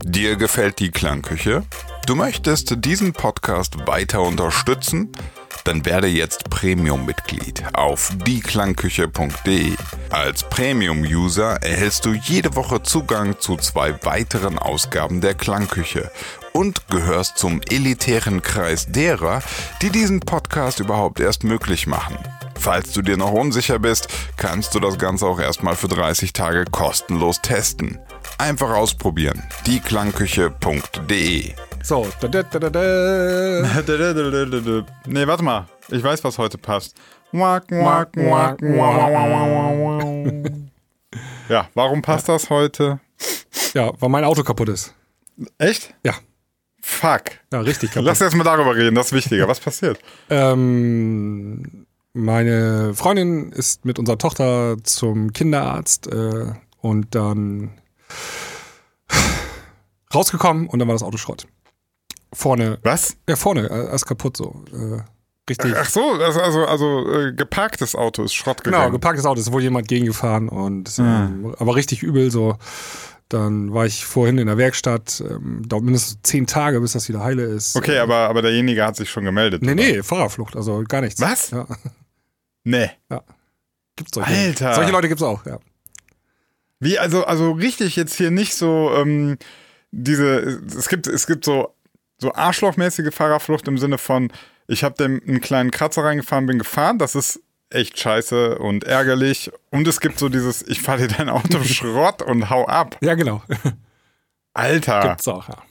Dir gefällt die Klangküche? Du möchtest diesen Podcast weiter unterstützen? Dann werde jetzt Premium-Mitglied auf dieklangküche.de. Als Premium-User erhältst du jede Woche Zugang zu 2 weiteren Ausgaben der Klangküche und gehörst zum elitären Kreis derer, die diesen Podcast überhaupt erst möglich machen. Falls du dir noch unsicher bist, kannst du das Ganze auch erstmal für 30 Tage kostenlos testen. Einfach ausprobieren. dieklangküche.de. So. Nee, warte mal. Ich weiß, was heute passt. Ja, warum passt das heute? Ja, weil mein Auto kaputt ist. Echt? Ja. Fuck. Ja, richtig kaputt. Lass erst mal darüber reden, das ist wichtiger. Was passiert? Meine Freundin ist mit unserer Tochter zum Kinderarzt und dann rausgekommen und dann war das Auto Schrott. Vorne. Was? Ja, vorne, ist kaputt so. Richtig. Ach so, also geparktes Auto ist Schrott gegangen. Genau, geparktes Auto, ist wohl jemand gegengefahren und aber richtig übel so. Dann war ich vorhin in der Werkstatt, dauert mindestens 10 Tage, bis das wieder heile ist. Okay, aber derjenige hat sich schon gemeldet. Nee, Fahrerflucht, also gar nichts. Was? Ja. Nee. Ja. Gibt's solche. Alter. Solche Leute gibt's auch, ja. Wie, also richtig jetzt hier nicht so, es gibt so arschlochmäßige Fahrerflucht im Sinne von, ich habe dem einen kleinen Kratzer reingefahren, bin gefahren, das ist echt scheiße und ärgerlich. Und es gibt so dieses, ich fahre dir dein Auto Schrott und hau ab. Ja, genau. Alter. Gibt's auch, ja.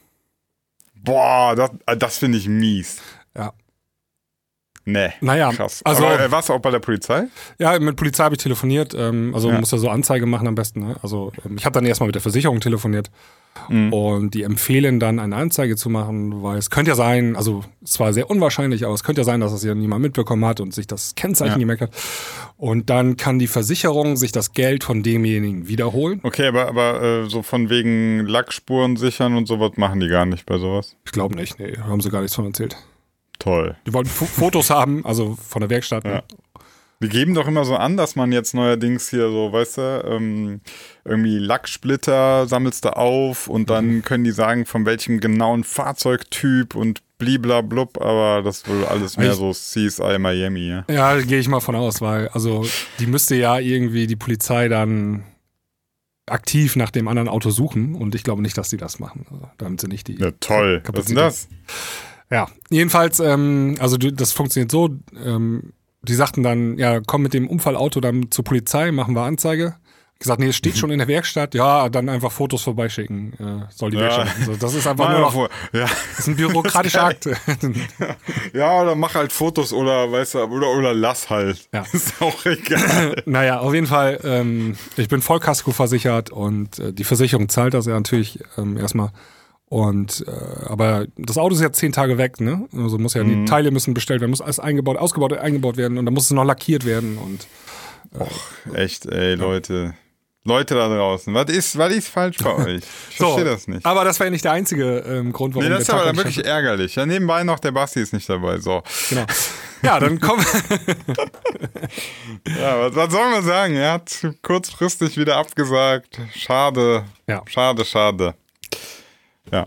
Boah, das finde ich mies. Ja. Nee, naja, krass. Also, aber warst du auch bei der Polizei? Ja, mit Polizei habe ich telefoniert. Muss ja so Anzeige machen am besten. Ne? Also ich habe dann erstmal mit der Versicherung telefoniert und die empfehlen dann eine Anzeige zu machen, weil es könnte ja sein, also es war sehr unwahrscheinlich, aber es könnte ja sein, dass das ja niemand mitbekommen hat und sich das Kennzeichen gemerkt hat. Und dann kann die Versicherung sich das Geld von demjenigen wiederholen. Okay, aber so von wegen Lackspuren sichern und sowas machen die gar nicht bei sowas? Ich glaube nicht, nee, haben sie gar nichts von erzählt. Toll. Die wollten Fotos haben, also von der Werkstatt. Ja. Die geben doch immer so an, dass man jetzt neuerdings hier so, weißt du, irgendwie Lacksplitter sammelst du auf und dann können die sagen, von welchem genauen Fahrzeugtyp und bliblablub, aber das ist wohl alles mehr so CSI Miami, ja? Ja, gehe ich mal von aus, weil, also die müsste ja irgendwie die Polizei dann aktiv nach dem anderen Auto suchen und ich glaube nicht, dass die das machen. Also, damit sie nicht die Ja, toll. Was ist denn das? Ja, jedenfalls, das funktioniert so, die sagten dann, ja, komm mit dem Unfallauto dann zur Polizei, machen wir Anzeige. Ich gesagt, nee, es steht schon in der Werkstatt, ja, dann einfach Fotos vorbeischicken, soll die Werkstatt machen. So, das ist einfach nur noch, das ist ein bürokratischer Akt. Ja, oder mach halt Fotos oder, weißt du, oder lass halt. Ja. Ist auch egal. Naja, auf jeden Fall, ich bin Vollkasko versichert und die Versicherung zahlt das ja natürlich erstmal. Und aber das Auto ist jetzt 10 Tage weg, ne? Also muss ja die Teile müssen bestellt werden, muss alles eingebaut werden und dann muss es noch lackiert werden und echt, ey, Leute da draußen, was ist falsch bei euch? Ich verstehe das nicht. Aber das war ja nicht der einzige Grund, warum das ist aber dann wirklich ärgerlich. Ja, nebenbei noch, der Basti ist nicht dabei, so. Genau. Ja, dann kommen Ja, was soll man sagen? Er hat kurzfristig wieder abgesagt. Schade. Ja. Schade. Ja,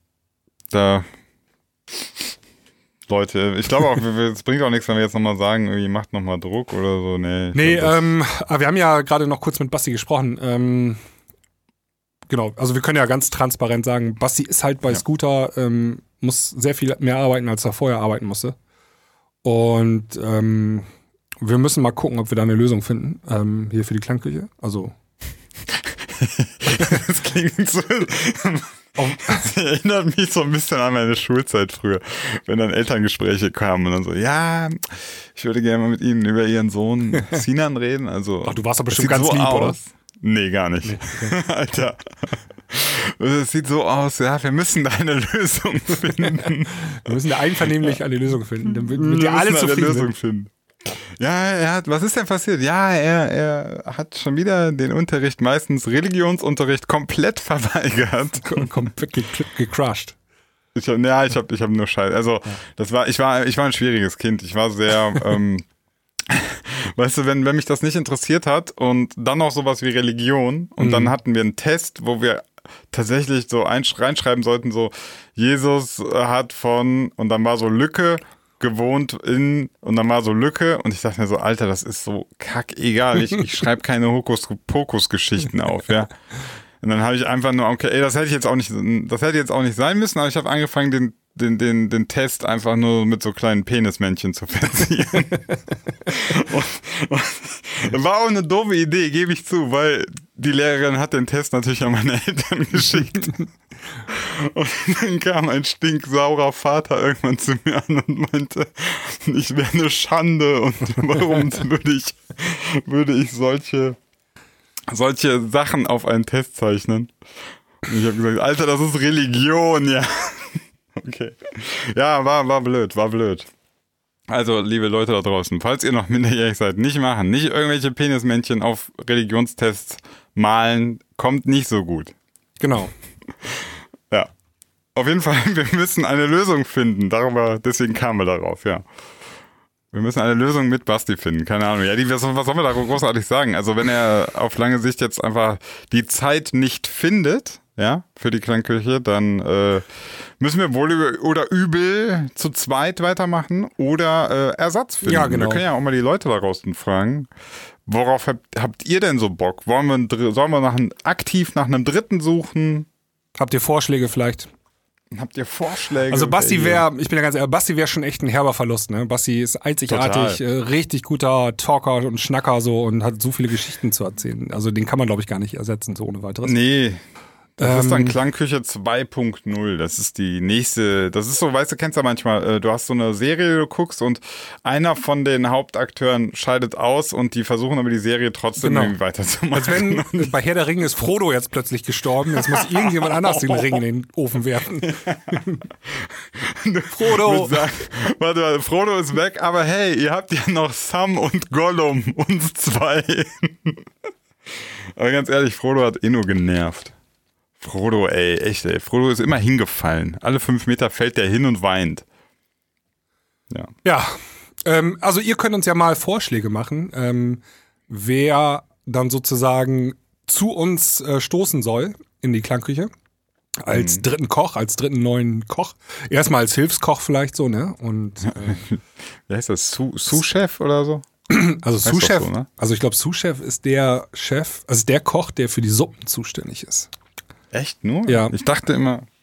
Leute, ich glaube auch, es bringt auch nichts, wenn wir jetzt nochmal sagen, irgendwie macht nochmal Druck oder so. Nee, aber wir haben ja gerade noch kurz mit Basti gesprochen. Genau, also wir können ja ganz transparent sagen, Basti ist halt bei Scooter, muss sehr viel mehr arbeiten, als er vorher arbeiten musste. Und wir müssen mal gucken, ob wir da eine Lösung finden, hier für die Klangküche. Also das klingt so... Das erinnert mich so ein bisschen an meine Schulzeit früher, wenn dann Elterngespräche kamen und dann so, ja, ich würde gerne mal mit Ihnen über Ihren Sohn Sinan reden. Also, ach, du warst aber bestimmt ganz so lieb, aus. Oder? Nee, gar nicht. Nee, okay. Alter. Es sieht so aus, ja, wir müssen da eine Lösung finden. Wir müssen da einvernehmlich eine Lösung finden, damit wir alle zufrieden sind. Ja, was ist denn passiert? Ja, er hat schon wieder den Unterricht, meistens Religionsunterricht, komplett verweigert. Komplett gecrushed. Ich hab nur Scheiße. Also, ich war ein schwieriges Kind. Ich war sehr, weißt du, wenn mich das nicht interessiert hat und dann noch sowas wie Religion und dann hatten wir einen Test, wo wir tatsächlich so reinschreiben sollten, so Jesus hat von, und dann war so Lücke, gewohnt in, und dann war so Lücke, und ich dachte mir so, Alter, das ist so kackegal, ich schreibe keine Hokuspokus-Geschichten auf, ja. Und dann habe ich einfach nur, okay, ey, das hätte jetzt auch nicht sein müssen, aber ich habe angefangen, den Test einfach nur mit so kleinen Penismännchen zu verzieren. und war auch eine doofe Idee, gebe ich zu, weil die Lehrerin hat den Test natürlich an meine Eltern geschickt. Und dann kam ein stinksaurer Vater irgendwann zu mir an und meinte, ich wäre eine Schande und warum würde ich solche Sachen auf einen Test zeichnen. Und ich habe gesagt, Alter, das ist Religion, ja. Okay. Ja, war blöd. Also, liebe Leute da draußen, falls ihr noch minderjährig seid, nicht machen. Nicht irgendwelche Penismännchen auf Religionstests malen, kommt nicht so gut. Genau. Ja. Auf jeden Fall, wir müssen eine Lösung finden. Deswegen kamen wir darauf, ja. Wir müssen eine Lösung mit Basti finden, keine Ahnung. Ja, was sollen wir da großartig sagen? Also wenn er auf lange Sicht jetzt einfach die Zeit nicht findet, ja, für die Klangküche, dann müssen wir wohl oder übel zu zweit weitermachen oder Ersatz finden. Ja, genau. Wir können ja auch mal die Leute da draußen fragen, worauf habt ihr denn so Bock? Sollen wir aktiv nach einem Dritten suchen? Habt ihr Vorschläge vielleicht? Habt ihr Vorschläge? Also Basti ich bin ja ganz ehrlich, Basti wäre schon echt ein herber Verlust, ne? Basti ist einzigartig, richtig guter Talker und Schnacker so und hat so viele Geschichten zu erzählen. Also den kann man, glaube ich, gar nicht ersetzen, so ohne weiteres. Nee. Das ist dann Klangküche 2.0. Das ist die nächste. Das ist so, weißt du, kennst ja manchmal, du hast so eine Serie, die du guckst und einer von den Hauptakteuren scheidet aus und die versuchen aber die Serie trotzdem irgendwie weiterzumachen. Als wenn bei Herr der Ringe ist Frodo jetzt plötzlich gestorben, jetzt muss irgendjemand anders den Ring in den Ofen werfen. Frodo. Warte, Frodo ist weg, aber hey, ihr habt ja noch Sam und Gollum, uns zwei. Aber ganz ehrlich, Frodo hat nur genervt. Frodo, ey, echt, ey. Frodo ist immer hingefallen. Alle 5 Meter fällt der hin und weint. Ja. Ja, also ihr könnt uns ja mal Vorschläge machen, wer dann sozusagen zu uns stoßen soll in die Klangküche. Als dritten Koch, als dritten neuen Koch. Erstmal als Hilfskoch vielleicht so, ne? Und wie heißt das? Sous-Chef oder so? Also Sous-Chef, so, ne? Also ich glaube, Sous-Chef ist der Chef, also der Koch, der für die Suppen zuständig ist. Echt nur? Ja. Ich dachte,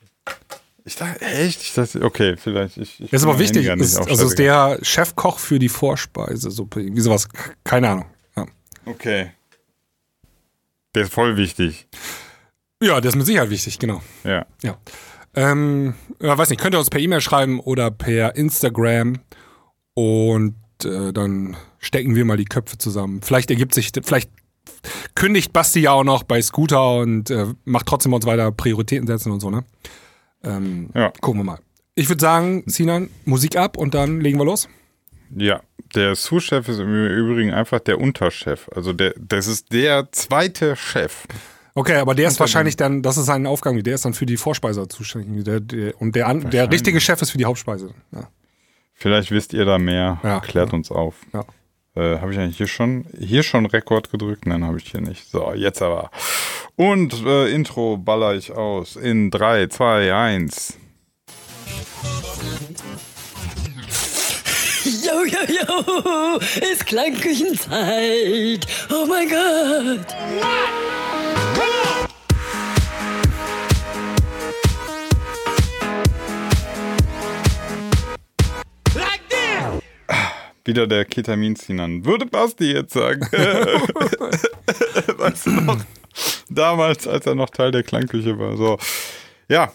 okay, vielleicht. Das ist aber wichtig. Ist der Chefkoch für die Vorspeisesuppe. Irgendwie sowas, keine Ahnung. Ja. Okay. Der ist voll wichtig. Ja, der ist mit Sicherheit wichtig, genau. Ja. Weiß nicht, könnt ihr uns per E-Mail schreiben oder per Instagram und dann stecken wir mal die Köpfe zusammen. Vielleicht kündigt Basti ja auch noch bei Scooter und macht trotzdem uns weiter Prioritäten setzen und so, ne? Gucken wir mal. Ich würde sagen, Sinan, Musik ab und dann legen wir los. Ja, der Sous-Chef ist im Übrigen einfach der Unterchef. Also das ist der zweite Chef. Okay, aber der ist wahrscheinlich dann, das ist seine Aufgabe, der ist dann für die Vorspeise zuständig. Der richtige Chef ist für die Hauptspeise. Ja. Vielleicht wisst ihr da mehr. Ja. Klärt uns auf. Ja. Habe ich eigentlich hier schon Rekord gedrückt? Nein, habe ich hier nicht. So, jetzt aber. Und Intro baller ich aus in 3, 2, 1. Yo, yo, yo, ist Klangküchenzeit. Oh mein Gott. Wieder der Ketamin-Sinan. Würde Basti jetzt sagen. Weißt du noch? Damals, als er noch Teil der Klangküche war. So, ja.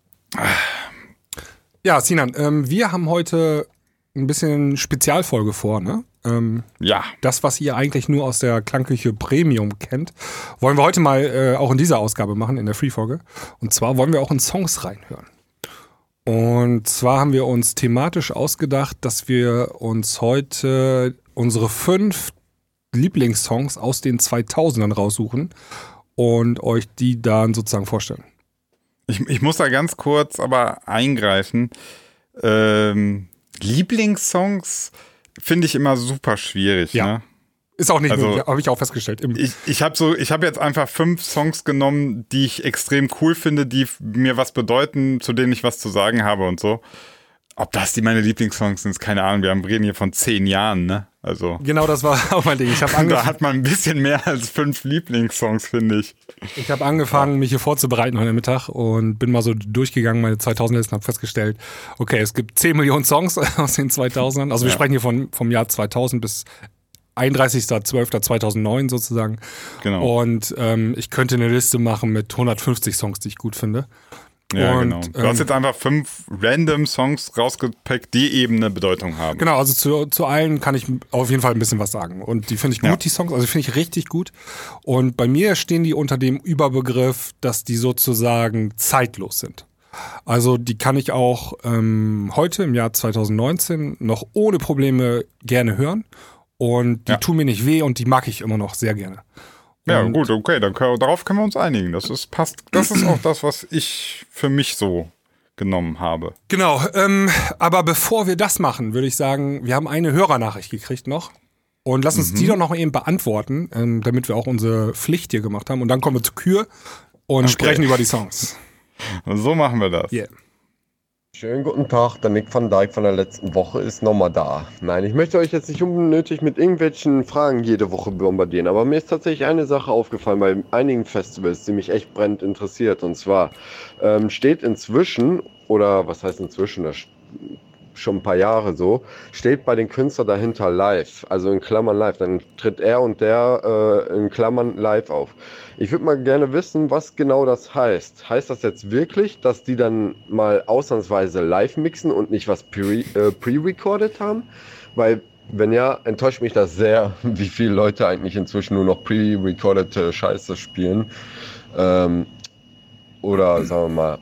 Ja, Sinan, wir haben heute ein bisschen Spezialfolge vor, ne? Ja. Das, was ihr eigentlich nur aus der Klangküche Premium kennt, wollen wir heute mal auch in dieser Ausgabe machen, in der Free-Folge. Und zwar wollen wir auch in Songs reinhören. Und zwar haben wir uns thematisch ausgedacht, dass wir uns heute unsere 5 Lieblingssongs aus den 2000ern raussuchen und euch die dann sozusagen vorstellen. Ich muss da ganz kurz aber eingreifen. Lieblingssongs finde ich immer super schwierig. Ja. Ne? Ist auch nicht Also, möglich, habe ich auch festgestellt. Ich habe jetzt einfach 5 Songs genommen, die ich extrem cool finde, die mir was bedeuten, zu denen ich was zu sagen habe und so. Ob das meine Lieblingssongs sind, ist keine Ahnung. Wir reden hier von 10 Jahren, ne? Also. Genau, das war auch mein Ding. Da hat man ein bisschen mehr als 5 Lieblingssongs, finde ich. Ich habe angefangen, mich hier vorzubereiten heute Mittag und bin mal so durchgegangen, meine 2000er-Listen, habe festgestellt, okay, es gibt 10 Millionen Songs aus den 2000ern. Also wir sprechen hier vom Jahr 2000 bis 31.12.2009 sozusagen. Genau. Und ich könnte eine Liste machen mit 150 Songs, die ich gut finde. Ja, und, genau. Du hast jetzt einfach 5 random Songs rausgepackt, die eben eine Bedeutung haben. Genau, also zu allen kann ich auf jeden Fall ein bisschen was sagen. Und die finde ich gut, Ja. die Songs, also die finde ich richtig gut. Und bei mir stehen die unter dem Überbegriff, dass die sozusagen zeitlos sind. Also die kann ich auch heute im Jahr 2019 noch ohne Probleme gerne hören. Und die tun mir nicht weh und die mag ich immer noch sehr gerne. Ja, gut, okay, darauf können wir uns einigen. Das ist auch das, was ich für mich so genommen habe. Genau, aber bevor wir das machen, würde ich sagen, wir haben eine Hörernachricht gekriegt noch. Und lass uns die doch noch eben beantworten, damit wir auch unsere Pflicht hier gemacht haben. Und dann kommen wir zur Kür und sprechen über die Songs. So machen wir das. Yeah. Schönen guten Tag, der Nick van Dijk von der letzten Woche ist nochmal da. Nein, ich möchte euch jetzt nicht unnötig mit irgendwelchen Fragen jede Woche bombardieren, aber mir ist tatsächlich eine Sache aufgefallen bei einigen Festivals, die mich echt brennend interessiert. Und zwar steht inzwischen, oder was heißt inzwischen, das schon ein paar Jahre so, steht bei den Künstlern dahinter live, also in Klammern live, dann tritt er und der in Klammern live auf. Ich würde mal gerne wissen, was genau das heißt. Heißt das jetzt wirklich, dass die dann mal ausnahmsweise live mixen und nicht was pre-recorded haben? Weil, wenn ja, enttäuscht mich das sehr, wie viele Leute eigentlich inzwischen nur noch pre-recordete Scheiße spielen. Oder, sagen wir mal,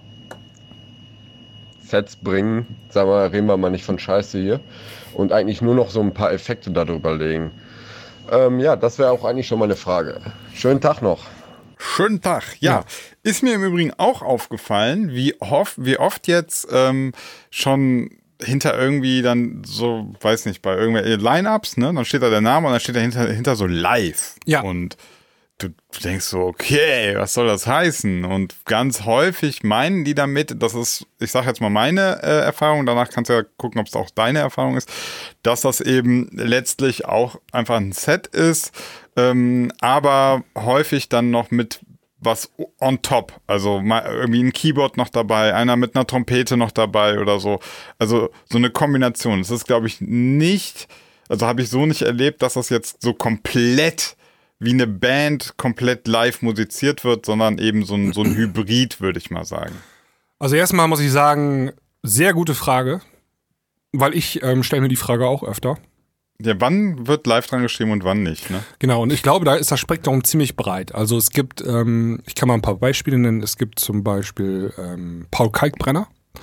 Sets bringen, sagen wir, reden wir mal nicht von Scheiße hier, und eigentlich nur noch so ein paar Effekte darüber legen. Ja, das wäre auch eigentlich schon mal eine Frage. Schönen Tag noch. Schönen Tag. Ja, ist mir im Übrigen auch aufgefallen, wie oft jetzt schon hinter irgendwie dann so, weiß nicht, bei irgendwelchen Line-Ups, ne, dann steht da der Name und dann steht da hinter so live. Ja. Und du denkst so, okay, was soll das heißen? Und ganz häufig meinen die damit, das ist, ich sag jetzt mal meine Erfahrung, danach kannst du ja gucken, ob es auch deine Erfahrung ist, dass das eben letztlich auch einfach ein Set ist, aber häufig dann noch mit was on top, also mal irgendwie ein Keyboard noch dabei, einer mit einer Trompete noch dabei oder so, also so eine Kombination. Das ist, glaube ich, nicht, also habe ich so nicht erlebt, dass das jetzt so komplett wie eine Band komplett live musiziert wird, sondern eben so ein Hybrid, würde ich mal sagen. Also erstmal muss ich sagen, sehr gute Frage, weil ich stelle mir die Frage auch öfter. Ja, wann wird live dran geschrieben und wann nicht, ne? Genau, und ich glaube, da ist das Spektrum ziemlich breit. Also es gibt, ich kann mal ein paar Beispiele nennen, es gibt zum Beispiel Paul Kalkbrenner,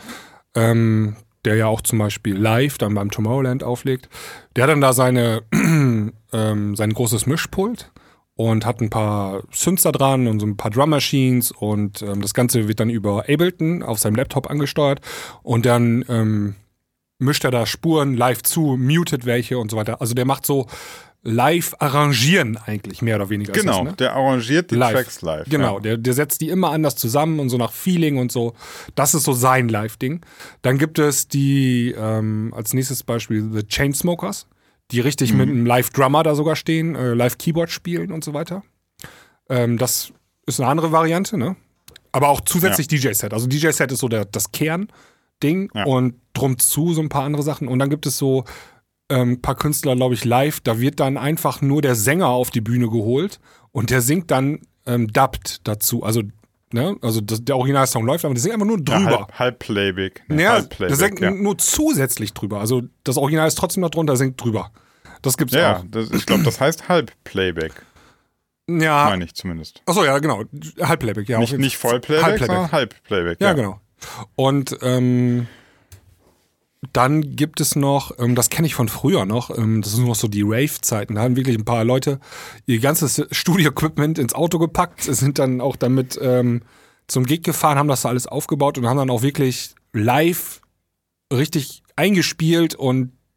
der ja auch zum Beispiel live dann beim Tomorrowland auflegt. Der hat dann da sein großes Mischpult und hat ein paar Synths da dran und so ein paar Drum Machines und das Ganze wird dann über Ableton auf seinem Laptop angesteuert und dann mischt er da Spuren live zu, mutet welche und so weiter. Also der macht so live arrangieren eigentlich, mehr oder weniger. Genau, ist das, ne? Der arrangiert die Tracks live. Genau, ja. der setzt die immer anders zusammen und so nach Feeling und so. Das ist so sein Live-Ding. Dann gibt es die, als nächstes Beispiel, The Chainsmokers, die richtig mit einem Live-Drummer da sogar stehen, Live-Keyboard spielen und so weiter. Das ist eine andere Variante, ne? Aber auch zusätzlich DJ-Set. Also DJ-Set ist so das Kernding und drum zu so ein paar andere Sachen. Und dann gibt es so ein paar Künstler, glaube ich, live, da wird dann einfach nur der Sänger auf die Bühne geholt und der singt dann dubbed dazu. Also, ne, also der Originalsong läuft, aber der singt einfach nur drüber. Ja, halb Playback. Ja, der singt nur zusätzlich drüber. Also das Original ist trotzdem noch drunter, der singt drüber. Das gibt's auch. Ich glaube, das heißt halb Playback. Ja. Meine ich zumindest. Achso, ja, genau. Halbplayback, ja. Nicht Vollplayback, sondern Halbplayback. Ja, genau. Und dann gibt es noch, das kenne ich von früher noch, das ist noch so die Rave-Zeiten, da haben wirklich ein paar Leute ihr ganzes Studio-Equipment ins Auto gepackt, sind dann auch damit zum Gig gefahren, haben das da alles aufgebaut und haben dann auch wirklich live richtig eingespielt und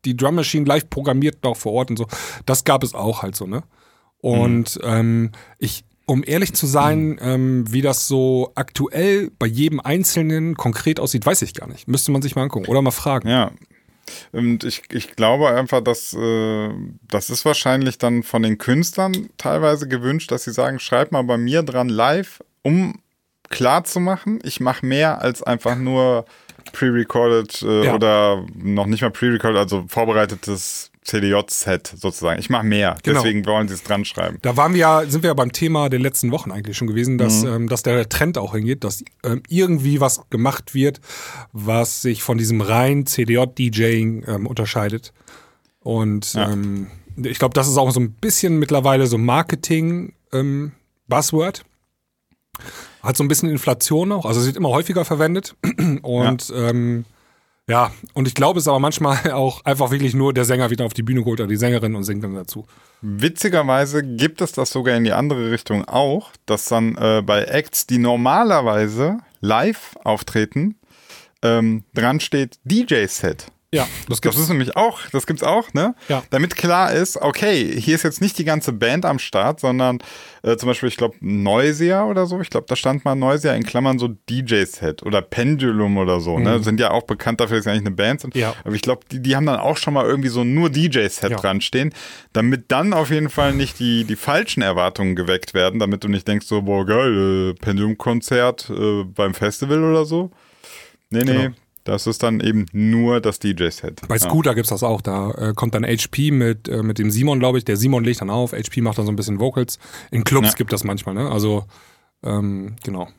die Drum Machine live programmiert noch vor Ort und so. Das gab es auch halt so, ne? Und um ehrlich zu sein, wie das so aktuell bei jedem Einzelnen konkret aussieht, weiß ich gar nicht. Müsste man sich mal angucken oder mal fragen. Ja. Und ich glaube einfach, dass das ist wahrscheinlich dann von den Künstlern teilweise gewünscht, dass sie sagen, schreib mal bei mir dran live, um klar zu machen, ich mache mehr als einfach nur pre-recorded oder noch nicht mal pre-recorded, also vorbereitetes CDJ-Set sozusagen. Ich mache mehr, deswegen wollen sie es dran schreiben. Da sind wir ja beim Thema der letzten Wochen eigentlich schon gewesen, dass der Trend auch hingeht, dass irgendwie was gemacht wird, was sich von diesem reinen CDJ-DJing unterscheidet. Und ich glaube, das ist auch so ein bisschen mittlerweile so Marketing-Buzzword. Hat so ein bisschen Inflation noch, also es wird immer häufiger verwendet. Und und ich glaube, es ist aber manchmal auch einfach wirklich nur der Sänger wieder auf die Bühne geholt oder die Sängerin und singt dann dazu. Witzigerweise gibt es das sogar in die andere Richtung auch, dass dann bei Acts, die normalerweise live auftreten, dran steht DJ-Set. Ja, das ist nämlich auch, das gibt's auch, ne? Ja. Damit klar ist, okay, hier ist jetzt nicht die ganze Band am Start, sondern zum Beispiel, ich glaube, Noisia oder so, ich glaube, da stand mal Noisia in Klammern so DJ-Set oder Pendulum oder so, ne? Sind ja auch bekannt dafür, dass sie eigentlich eine Band sind. Ja. Aber ich glaube, die haben dann auch schon mal irgendwie so nur DJ-Set dran stehen, damit dann auf jeden Fall nicht die falschen Erwartungen geweckt werden, damit du nicht denkst so, boah, geil, Pendulum-Konzert beim Festival oder so. Nee. Genau. Das ist dann eben nur das DJ-Set. Bei Scooter gibt's das auch. Da kommt dann HP mit dem Simon, glaube ich. Der Simon legt dann auf. HP macht dann so ein bisschen Vocals. In Clubs gibt das manchmal, ne? Also, genau.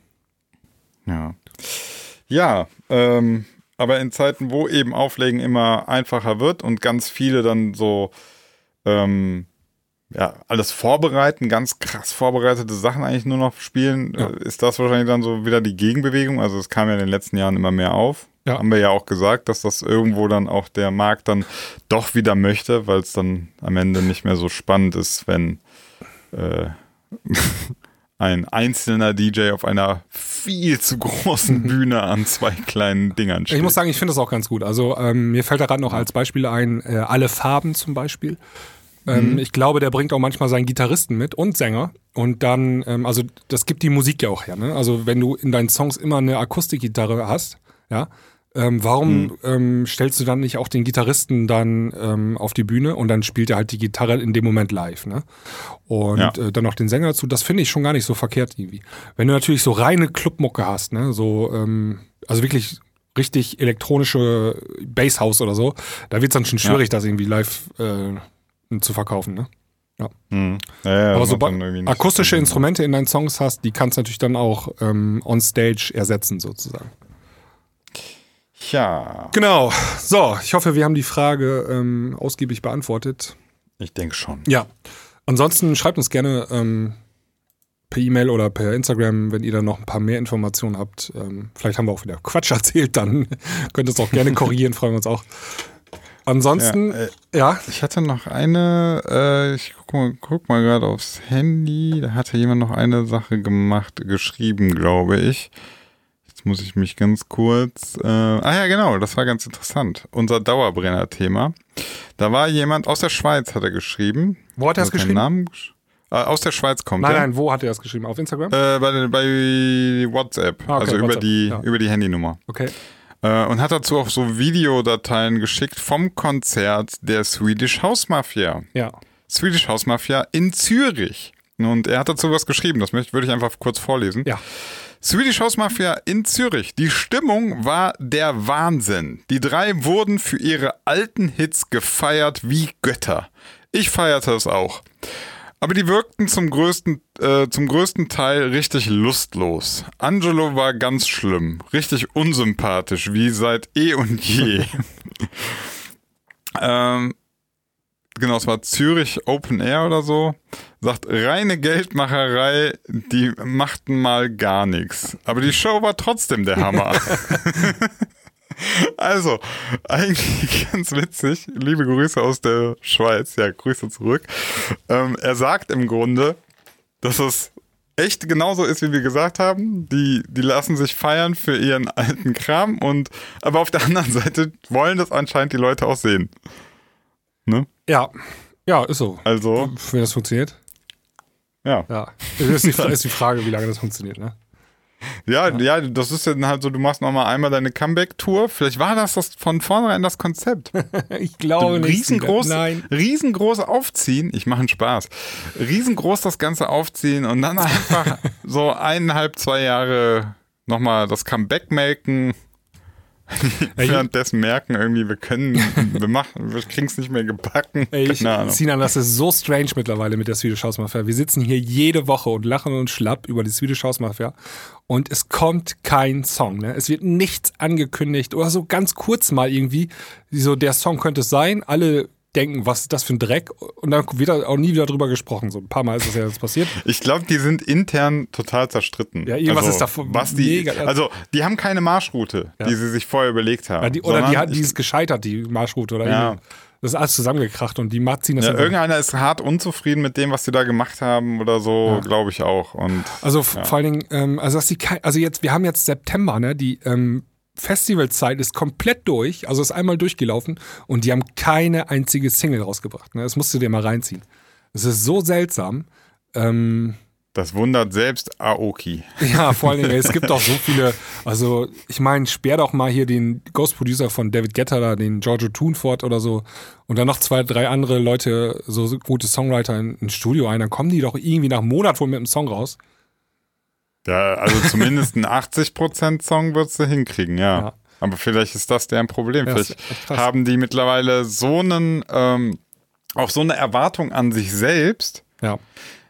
Ja, aber in Zeiten, wo eben Auflegen immer einfacher wird und ganz viele dann so alles vorbereiten, ganz krass vorbereitete Sachen eigentlich nur noch spielen, ist das wahrscheinlich dann so wieder die Gegenbewegung. Also es kam ja in den letzten Jahren immer mehr auf. Ja. Haben wir ja auch gesagt, dass das irgendwo dann auch der Markt dann doch wieder möchte, weil es dann am Ende nicht mehr so spannend ist, wenn ein einzelner DJ auf einer viel zu großen Bühne an zwei kleinen Dingern steht. Ich muss sagen, ich finde das auch ganz gut. Also mir fällt da gerade noch als Beispiel ein, Alle Farben zum Beispiel. Ich glaube, der bringt auch manchmal seinen Gitarristen mit und Sänger. Und dann, also das gibt die Musik ja auch her, ne? Also wenn du in deinen Songs immer eine Akustikgitarre hast, ja, warum stellst du dann nicht auch den Gitarristen dann auf die Bühne und dann spielt er halt die Gitarre in dem Moment live, ne? Und dann noch den Sänger dazu, das finde ich schon gar nicht so verkehrt irgendwie. Wenn du natürlich so reine Clubmucke hast, ne, so, also wirklich richtig elektronische Basshouse oder so, da wird es dann schon schwierig, das irgendwie live zu verkaufen, ne? Ja. Aber sobald akustische Instrumente in deinen Songs hast, die kannst du natürlich dann auch on stage ersetzen sozusagen. Ja. Genau. So, ich hoffe, wir haben die Frage ausgiebig beantwortet. Ich denke schon. Ja. Ansonsten schreibt uns gerne per E-Mail oder per Instagram, wenn ihr dann noch ein paar mehr Informationen habt. Vielleicht haben wir auch wieder Quatsch erzählt, dann könnt ihr es auch gerne korrigieren, freuen wir uns auch. Ansonsten, ich hatte noch eine, ich guck mal gerade aufs Handy, da hatte jemand noch eine Sache geschrieben, glaube ich. Jetzt muss ich mich ganz kurz, genau, das war ganz interessant. Unser Dauerbrenner-Thema. Da war jemand aus der Schweiz, hat er geschrieben. Wo hat er das geschrieben? Aus der Schweiz kommt er. Nein, wo hat er das geschrieben? Auf Instagram? Bei WhatsApp, okay, also WhatsApp, über die Handynummer. Okay. Und hat dazu auch so Videodateien geschickt vom Konzert der Swedish House Mafia. Ja. Swedish House Mafia in Zürich. Und er hat dazu was geschrieben, das würde ich einfach kurz vorlesen. Ja. Swedish House Mafia in Zürich. Die Stimmung war der Wahnsinn. Die drei wurden für ihre alten Hits gefeiert wie Götter. Ich feierte es auch. Aber die wirkten zum größten Teil richtig lustlos. Angelo war ganz schlimm, richtig unsympathisch, wie seit eh und je. Genau, es war Zürich Open Air oder so. Sagt, reine Geldmacherei, die machten mal gar nichts. Aber die Show war trotzdem der Hammer. Also, eigentlich ganz witzig. Liebe Grüße aus der Schweiz. Ja, Grüße zurück. Er sagt im Grunde, dass es echt genauso ist, wie wir gesagt haben. Die lassen sich feiern für ihren alten Kram. Aber auf der anderen Seite wollen das anscheinend die Leute auch sehen. Ne? Ja, ist so. Also, Wenn das funktioniert. ja. Ja. Ist die Frage, wie lange das funktioniert, ne? Ja, das ist dann halt so, du machst nochmal einmal deine Comeback-Tour. Vielleicht war das von vornherein das Konzept. Ich glaube nicht. Riesengroß aufziehen. Ich mache einen Spaß. Riesengroß das Ganze aufziehen und dann einfach so 1,5, 2 Jahre nochmal das Comeback melken. Währenddessen merken irgendwie, wir kriegen es nicht mehr gebacken. Keine Ahnung. Sinan, das ist so strange mittlerweile mit der Swedish House Mafia. Wir sitzen hier jede Woche und lachen uns schlapp über die Swedish House Mafia und es kommt kein Song. Ne? Es wird nichts angekündigt oder so ganz kurz mal irgendwie, so der Song könnte es sein, alle denken, was ist das für ein Dreck? Und dann wird auch nie wieder drüber gesprochen. So ein paar Mal ist das ja jetzt passiert. Ich glaube, die sind intern total zerstritten. Ja, irgendwas ist davon mega. Also, die haben keine Marschroute, die sie sich vorher überlegt haben. Die ist gescheitert, die Marschroute. Oder das ist alles zusammengekracht und die ziehen das irgendeiner ist hart unzufrieden mit dem, was sie da gemacht haben oder so, glaube ich auch. Und, vor allen Dingen, wir haben jetzt September, ne? Die Festivalzeit ist komplett durch, also ist einmal durchgelaufen und die haben keine einzige Single rausgebracht. Ne? Das musst du dir mal reinziehen. Das ist so seltsam. Das wundert selbst Aoki. Ja, vor allen Dingen, es gibt auch so viele, also ich meine, sperr doch mal hier den Ghost Producer von David Guetta da, den Giorgio Thunford oder so und dann noch 2, 3 andere Leute, so gute Songwriter ins Studio ein, dann kommen die doch irgendwie nach einem Monat wohl mit einem Song raus. Ja, also zumindest einen 80%-Song würdest du hinkriegen, ja. Aber vielleicht ist das deren Problem. Ja, vielleicht haben die mittlerweile so einen, auch so eine Erwartung an sich selbst. Ja.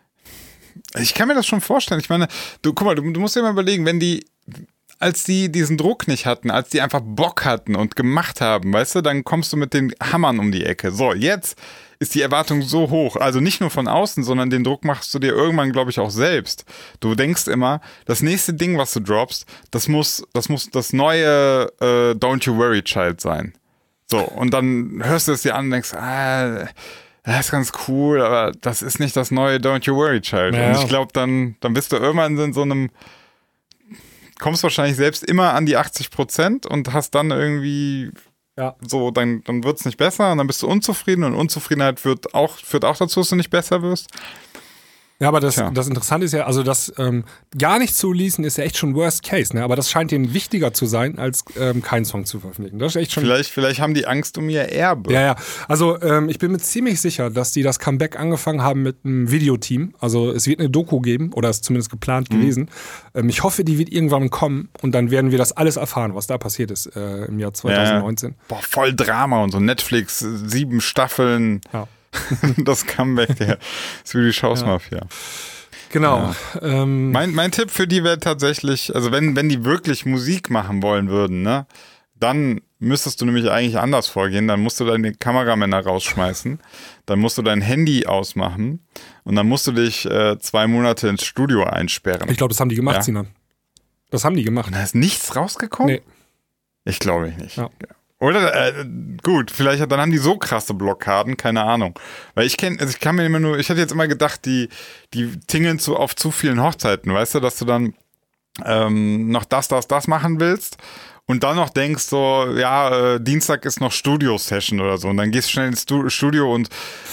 Ich kann mir das schon vorstellen. Ich meine, du musst dir mal überlegen, als die diesen Druck nicht hatten, als die einfach Bock hatten und gemacht haben, weißt du, dann kommst du mit den Hammern um die Ecke. So, jetzt ist die Erwartung so hoch, also nicht nur von außen, sondern den Druck machst du dir irgendwann, glaube ich, auch selbst. Du denkst immer, das nächste Ding, was du droppst, das muss das neue Don't You Worry Child sein. So, und dann hörst du es dir an und denkst, das ist ganz cool, aber das ist nicht das neue Don't You Worry Child. Ja. Und ich glaube, dann bist du irgendwann in so einem, kommst wahrscheinlich selbst immer an die 80% und hast dann irgendwie so, dann wird es nicht besser und dann bist du unzufrieden und Unzufriedenheit führt auch dazu, dass du nicht besser wirst. Ja, aber das Interessante ist ja, also das gar nicht zu releasen ist ja echt schon Worst Case, ne? Aber das scheint denen wichtiger zu sein, als keinen Song zu veröffentlichen. Das ist echt schon. Vielleicht haben die Angst um ihr Erbe. Ja. Also ich bin mir ziemlich sicher, dass die das Comeback angefangen haben mit einem Videoteam. Also es wird eine Doku geben, oder ist zumindest geplant gewesen. Ich hoffe, die wird irgendwann kommen und dann werden wir das alles erfahren, was da passiert ist im Jahr 2019. Ja. Boah, voll Drama und so Netflix, 7 Staffeln. Ja. Das Comeback der Swedish House Mafia. Genau. Ja. Mein Tipp für die wäre tatsächlich, also wenn die wirklich Musik machen wollen würden, ne, dann müsstest du nämlich eigentlich anders vorgehen. Dann musst du deine Kameramänner rausschmeißen, dann musst du dein Handy ausmachen und dann musst du dich 2 Monate ins Studio einsperren. Ich glaube, das haben die gemacht, Sinan. Das haben die gemacht. Und da ist nichts rausgekommen? Nee. Ich glaube nicht. Ja. Oder, gut, vielleicht dann haben die so krasse Blockaden, keine Ahnung. Weil ich hatte jetzt immer gedacht, die tingeln auf zu vielen Hochzeiten, weißt du, dass du dann noch das machen willst und dann noch denkst so, Dienstag ist noch Studio-Session oder so und dann gehst du schnell ins Studio und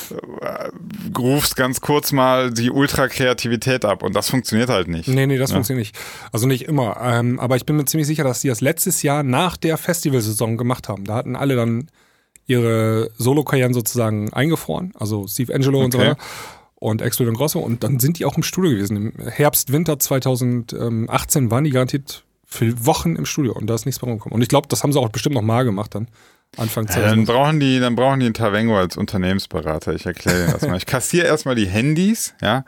rufst ganz kurz mal die Ultra-Kreativität ab und das funktioniert halt nicht. Nee, das funktioniert nicht. Also nicht immer. Aber ich bin mir ziemlich sicher, dass die das letztes Jahr nach der Festivalsaison gemacht haben. Da hatten alle dann ihre Solo-Karrieren sozusagen eingefroren, also Steve Angelo und so weiter und Axel und Grosso und dann sind die auch im Studio gewesen. Im Herbst, Winter 2018 waren die garantiert für Wochen im Studio und da ist nichts mehr rumgekommen. Und ich glaube, das haben sie auch bestimmt noch mal gemacht dann. Anfang 2000. Dann brauchen die einen Tavengo als Unternehmensberater. Ich erkläre dir das mal. Ich kassiere erstmal die Handys, ja.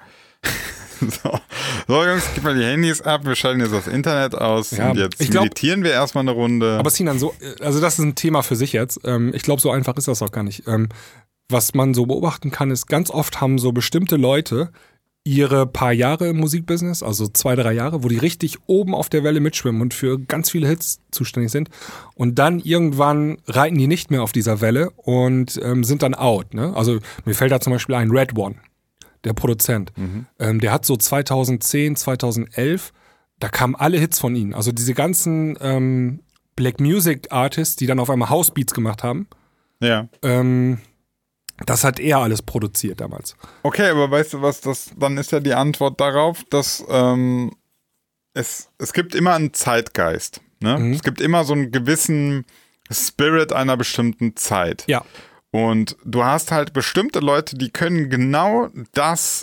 So, Jungs, gib mal die Handys ab, wir schalten jetzt das Internet aus und jetzt meditieren wir erstmal eine Runde. Aber Sinan, also das ist ein Thema für sich jetzt. Ich glaube, so einfach ist das auch gar nicht. Was man so beobachten kann, ist, ganz oft haben so bestimmte Leute ihre paar Jahre im Musikbusiness, also 2, 3 Jahre, wo die richtig oben auf der Welle mitschwimmen und für ganz viele Hits zuständig sind. Und dann irgendwann reiten die nicht mehr auf dieser Welle und sind dann out. Ne? Also mir fällt da zum Beispiel ein Red One, der Produzent. Der hat so 2010, 2011, da kamen alle Hits von ihm. Also diese ganzen Black Music Artists, die dann auf einmal Housebeats gemacht haben. Ja. Das hat er alles produziert damals. Okay, aber weißt du was, dann ist ja die Antwort darauf, dass es gibt immer einen Zeitgeist. Ne? Es gibt immer so einen gewissen Spirit einer bestimmten Zeit. Ja. Und du hast halt bestimmte Leute, die können genau das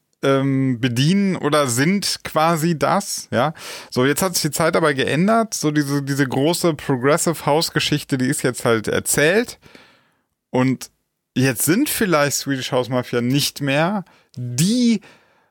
bedienen oder sind quasi das, ja. So, jetzt hat sich die Zeit aber geändert. So diese große Progressive House-Geschichte, die ist jetzt halt erzählt. Und jetzt sind vielleicht Swedish House Mafia nicht mehr die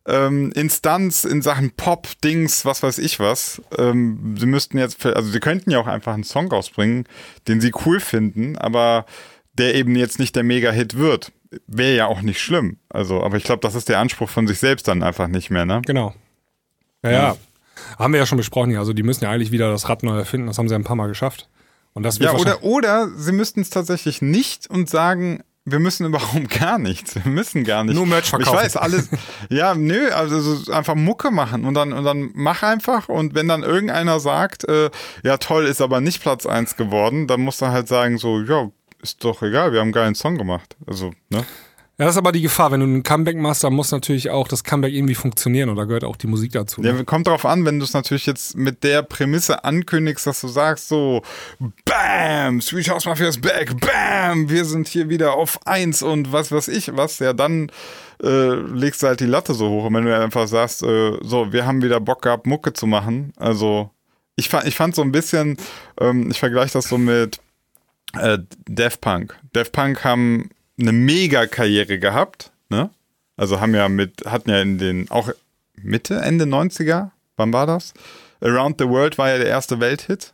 Instanz in Sachen Pop-Dings, was weiß ich was. Sie müssten jetzt, also sie könnten ja auch einfach einen Song rausbringen, den sie cool finden, aber der eben jetzt nicht der Mega-Hit wird. Wäre ja auch nicht schlimm. Also, aber ich glaube, das ist der Anspruch von sich selbst dann einfach nicht mehr, ne? Genau. Ja. Haben wir ja schon besprochen. Also die müssen ja eigentlich wieder das Rad neu erfinden. Das haben sie ein paar Mal geschafft. Und das wird oder sie müssten es tatsächlich nicht und sagen, wir müssen überhaupt gar nichts. Wir müssen gar nicht. Nur Merch verkaufen. Ich weiß, alles. Ja, nö, also einfach Mucke machen und dann mach einfach. Und wenn dann irgendeiner sagt, ja toll, ist aber nicht Platz 1 geworden, dann musst du halt sagen so, ja, ist doch egal, wir haben einen geilen Song gemacht. Also, ne? Ja, das ist aber die Gefahr. Wenn du ein Comeback machst, dann muss natürlich auch das Comeback irgendwie funktionieren und da gehört auch die Musik dazu. Ja, kommt drauf an, wenn du es natürlich jetzt mit der Prämisse ankündigst, dass du sagst so, BAM, Swedish House Mafia is back, BAM, wir sind hier wieder auf 1 und was weiß ich was, ja dann legst du halt die Latte so hoch. Und wenn du einfach sagst, so, wir haben wieder Bock gehabt, Mucke zu machen, also ich fand so ein bisschen, ich vergleiche das so mit Daft Punk. Daft Punk haben eine Mega-Karriere gehabt, ne? Also hatten ja in den, auch Mitte, Ende 90er, wann war das? Around the World war ja der erste Welthit.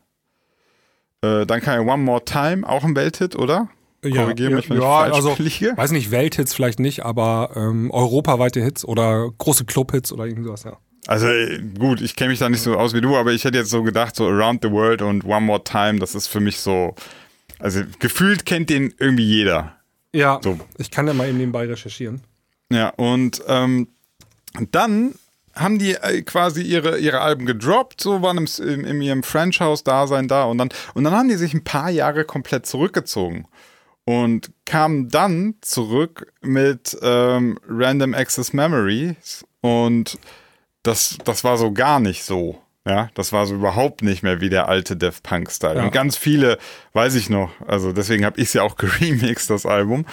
Dann kam ja One More Time, auch ein Welthit, oder? Korrigiere mich, wenn ich falsch liege. Weiß nicht, Welthits vielleicht nicht, aber europaweite Hits oder große Club-Hits oder irgendwie sowas, ja. Also gut, ich kenne mich da nicht so aus wie du, aber ich hätte jetzt so gedacht, so Around the World und One More Time, das ist für mich so, also gefühlt kennt den irgendwie jeder. Ja, so. Ich kann ja mal eben nebenbei recherchieren. Ja, und dann haben die quasi ihre Alben gedroppt, so waren in ihrem Franchise-Dasein da und dann haben die sich ein paar Jahre komplett zurückgezogen und kamen dann zurück mit Random Access Memories und das war so gar nicht so. Ja, das war so überhaupt nicht mehr wie der alte Daft Punk-Style. Ja. Und ganz viele, weiß ich noch, also deswegen habe ich es ja auch geremixed, das Album,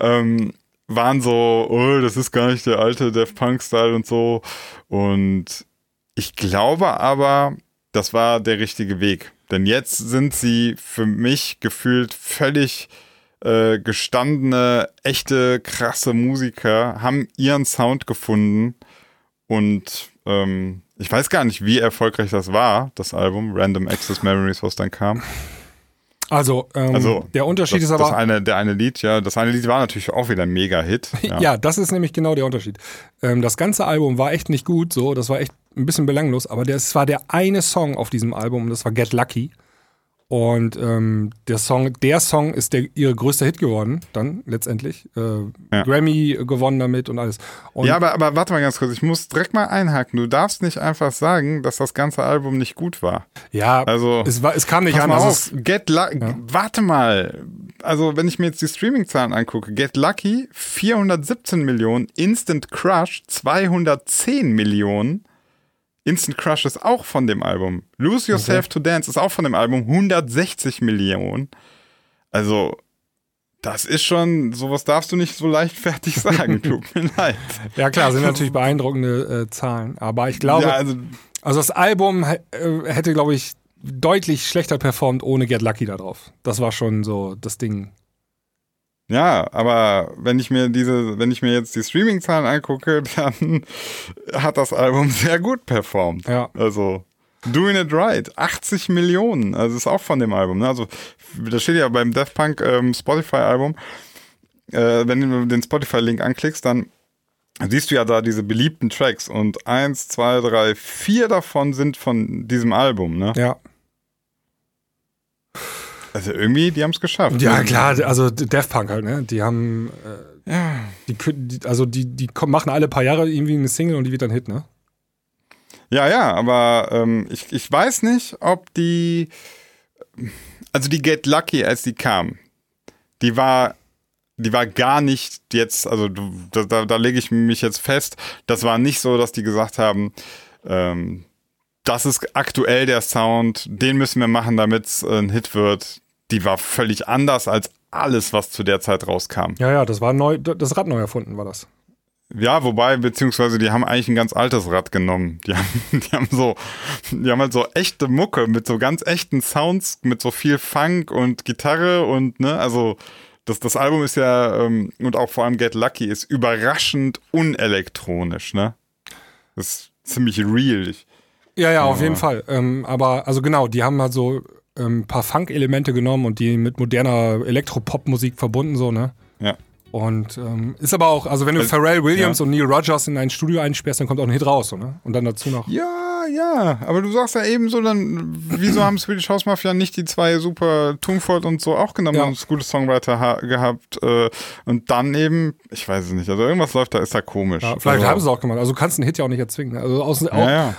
waren so, oh, das ist gar nicht der alte Daft Punk-Style und so. Und ich glaube aber, das war der richtige Weg. Denn jetzt sind sie für mich gefühlt völlig gestandene, echte, krasse Musiker, haben ihren Sound gefunden und ich weiß gar nicht, wie erfolgreich das war, das Album, Random Access Memories, was dann kam. Also der Unterschied ist aber... Das eine Lied war natürlich auch wieder ein Mega-Hit. Ja. Ja, das ist nämlich genau der Unterschied. Das ganze Album war echt nicht gut, so, das war echt ein bisschen belanglos, aber es war der eine Song auf diesem Album und das war Get Lucky. Und der Song ist ihr größter Hit geworden, dann letztendlich. Grammy gewonnen damit und alles. Und ja, aber warte mal ganz kurz, ich muss direkt mal einhaken. Du darfst nicht einfach sagen, dass das ganze Album nicht gut war. Ja, also, es kam nicht an. Warte mal. Also, wenn ich mir jetzt die Streaming-Zahlen angucke, Get Lucky 417 Millionen, Instant Crush 210 Millionen. Instant Crush ist auch von dem Album. Lose Yourself to Dance ist auch von dem Album. 160 Millionen. Also, das ist schon, sowas darfst du nicht so leichtfertig sagen. Tut mir leid. Ja klar, sind natürlich beeindruckende Zahlen. Aber ich glaube, also das Album hätte, glaube ich, deutlich schlechter performt ohne Get Lucky da drauf. Das war schon so das Ding. Ja, aber wenn ich mir jetzt die Streaming-Zahlen angucke, dann hat das Album sehr gut performt. Ja. Also, Doing It Right, 80 Millionen, also ist auch von dem Album. Ne? Also, das steht ja beim Daft Punk Spotify-Album. Wenn du den Spotify-Link anklickst, dann siehst du ja da diese beliebten Tracks und 1, 2, 3, 4 davon sind von diesem Album, ne? Ja. Also irgendwie, die haben es geschafft. Ja, klar, also Daft Punk halt, ne? Die haben, die machen alle paar Jahre irgendwie eine Single und die wird dann Hit, ne? Ja, aber ich weiß nicht, ob die Get Lucky, als die kam, die war die war gar nicht jetzt, also da lege ich mich jetzt fest, das war nicht so, dass die gesagt haben, das ist aktuell der Sound, den müssen wir machen, damit es ein Hit wird. Die war völlig anders als alles, was zu der Zeit rauskam. Ja, das war neu, das Rad neu erfunden war das. Ja, wobei, beziehungsweise die haben eigentlich ein ganz altes Rad genommen. Die haben halt so echte Mucke mit so ganz echten Sounds, mit so viel Funk und Gitarre und, ne, also das Album ist ja, und auch vor allem Get Lucky ist überraschend unelektronisch, ne? Das ist ziemlich real. Ja, auf jeden Fall. Aber, also genau, die haben halt so ein paar Funk-Elemente genommen und die mit moderner Elektropop-Musik verbunden, so, ne? Ja. Und ist aber auch, also wenn du Pharrell Williams und Neil Rogers in ein Studio einsperrst, dann kommt auch ein Hit raus, so, ne? Und dann dazu noch. Ja, aber du sagst ja eben so, dann, wieso haben Swedish House Mafia nicht die zwei super Tungford und so auch genommen, haben gute Songwriter gehabt und dann eben, ich weiß es nicht, also irgendwas läuft da, ist da komisch. Ja, vielleicht haben sie es auch gemacht, also du kannst einen Hit ja auch nicht erzwingen, ne? Also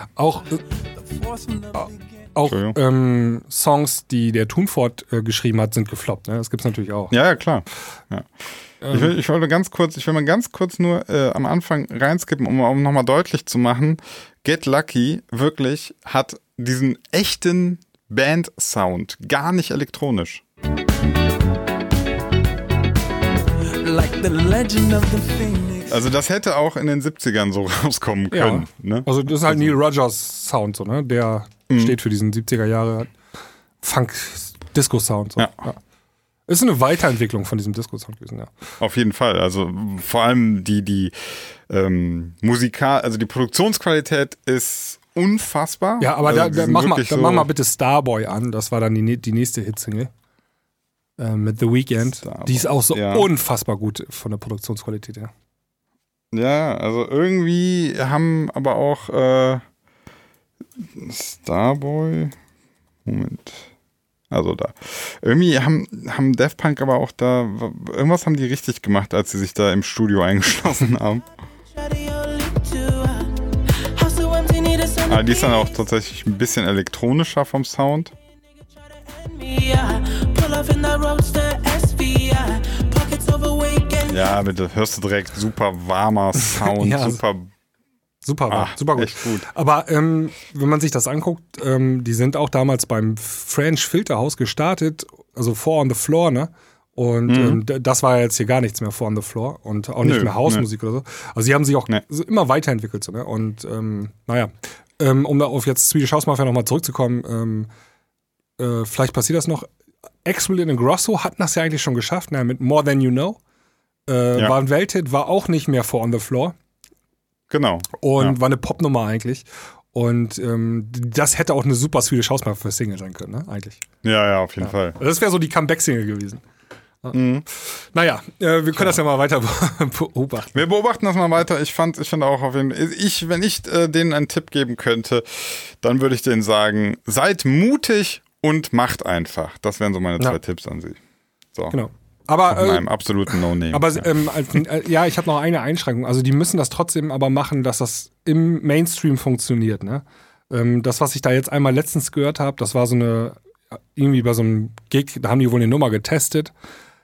auch Songs, die der Tungford geschrieben hat, sind gefloppt, ne? Das gibt's natürlich auch. Ja, klar. Ja. Ich will mal ganz kurz nur am Anfang reinskippen, um nochmal deutlich zu machen, Get Lucky wirklich hat diesen echten Band-Sound, gar nicht elektronisch. Also das hätte auch in den 70ern so rauskommen können. Ja. Ne? Also das ist halt Neil Rogers Sound, so, ne? Der steht für diesen 70er Jahre Funk-Disco-Sound. So. Ja. Ist eine Weiterentwicklung von diesem Disco-Sound gewesen, ja. Auf jeden Fall. Also vor allem die also die Produktionsqualität ist unfassbar. Ja, aber also mach mal bitte Starboy an. Das war dann die nächste Hitsingle mit The Weeknd. Starboy. Die ist auch so unfassbar gut von der Produktionsqualität her. Ja, also irgendwie haben aber auch Starboy. Moment. Also da. Irgendwie haben Daft Punk aber auch da, irgendwas haben die richtig gemacht, als sie sich da im Studio eingeschlossen haben. Aber die ist dann auch tatsächlich ein bisschen elektronischer vom Sound. Ja, aber da hörst du direkt super warmer Sound, ja, super gut. Echt gut. Aber wenn man sich das anguckt, die sind auch damals beim French Filterhouse gestartet, also Four on the Floor, ne? Und das war jetzt hier gar nichts mehr Four on the Floor und auch nicht mehr Hausmusik oder so. Also sie haben sich auch immer weiterentwickelt, so, ne? Und um da auf jetzt Swedish House Mafia nochmal zurückzukommen, vielleicht passiert das noch. Axwell and Grosso hatten das ja eigentlich schon geschafft, ne? Mit More Than You Know. War ein Welthit, war auch nicht mehr Four on the Floor. Genau. Und war eine Popnummer eigentlich. Und das hätte auch eine super Swedish House Mafia für Single sein können, ne? Eigentlich. Ja, auf jeden Fall. Das wäre so die Comeback-Single gewesen. Naja, wir können das ja mal weiter beobachten. Wir beobachten das mal weiter. Ich finde auch auf jeden Fall, wenn ich denen einen Tipp geben könnte, dann würde ich denen sagen, seid mutig und macht einfach. Das wären so meine 2 Tipps an Sie. So. Genau. Aber von einem absoluten No-Name. Aber ich habe noch eine Einschränkung. Also die müssen das trotzdem aber machen, dass das im Mainstream funktioniert. Ne? Das, was ich da jetzt einmal letztens gehört habe, das war so irgendwie bei so einem Gig, da haben die wohl eine Nummer getestet.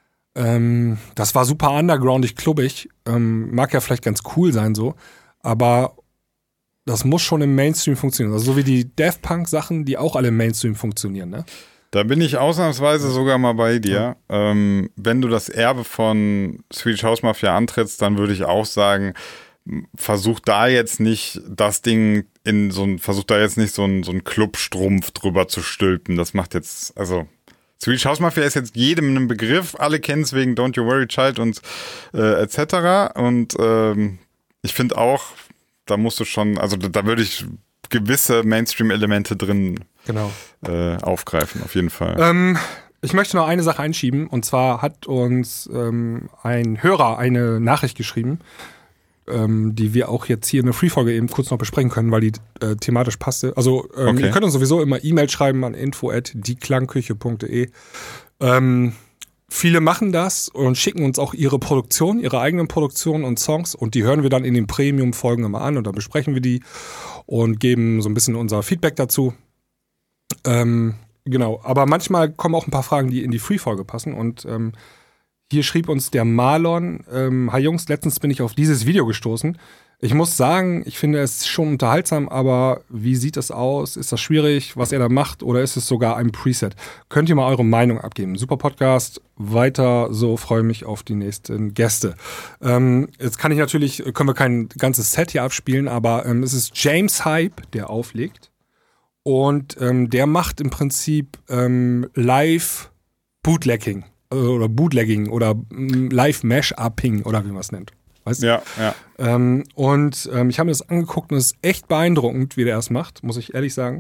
Das war super undergroundig, klubbig. Mag ja vielleicht ganz cool sein so, aber das muss schon im Mainstream funktionieren. Also so wie die Daft Punk Sachen, die auch alle im Mainstream funktionieren, ne? Da bin ich ausnahmsweise sogar mal bei dir. Wenn du das Erbe von Swedish House Mafia antrittst, dann würde ich auch sagen, versuch da jetzt nicht das Ding versuch da jetzt nicht so einen Clubstrumpf drüber zu stülpen. Das macht jetzt, also Swedish House Mafia ist jetzt jedem ein Begriff. Alle kennen es wegen Don't You Worry Child und etc. Und ich finde auch, da musst du schon, also da würde ich gewisse Mainstream-Elemente drin aufgreifen, auf jeden Fall. Ich möchte noch eine Sache einschieben, und zwar hat uns ein Hörer eine Nachricht geschrieben, die wir auch jetzt hier in der Free-Folge eben kurz noch besprechen können, weil die thematisch passte. Also ihr könnt uns sowieso immer E-Mail schreiben an info@dieklangküche.de. Viele machen das und schicken uns auch ihre eigenen Produktionen und Songs, und die hören wir dann in den Premium-Folgen immer an und dann besprechen wir die und geben so ein bisschen unser Feedback dazu. Genau, aber manchmal kommen auch ein paar Fragen, die in die Free-Folge passen, und Hier schrieb uns der Marlon, hi Jungs, letztens bin ich auf dieses Video gestoßen. Ich muss sagen, ich finde es schon unterhaltsam, aber wie sieht es aus? Ist das schwierig, was er da macht, oder ist es sogar ein Preset? Könnt ihr mal eure Meinung abgeben? Super Podcast, weiter so, freue mich auf die nächsten Gäste. Jetzt können wir kein ganzes Set hier abspielen, aber es ist James Hype, der auflegt. Und der macht im Prinzip Live-Bootlegging oder Bootlegging oder Live-Mash-Upping oder wie man es nennt. Weißt du? Ja. Ich habe mir das angeguckt und es ist echt beeindruckend, wie der es macht, muss ich ehrlich sagen.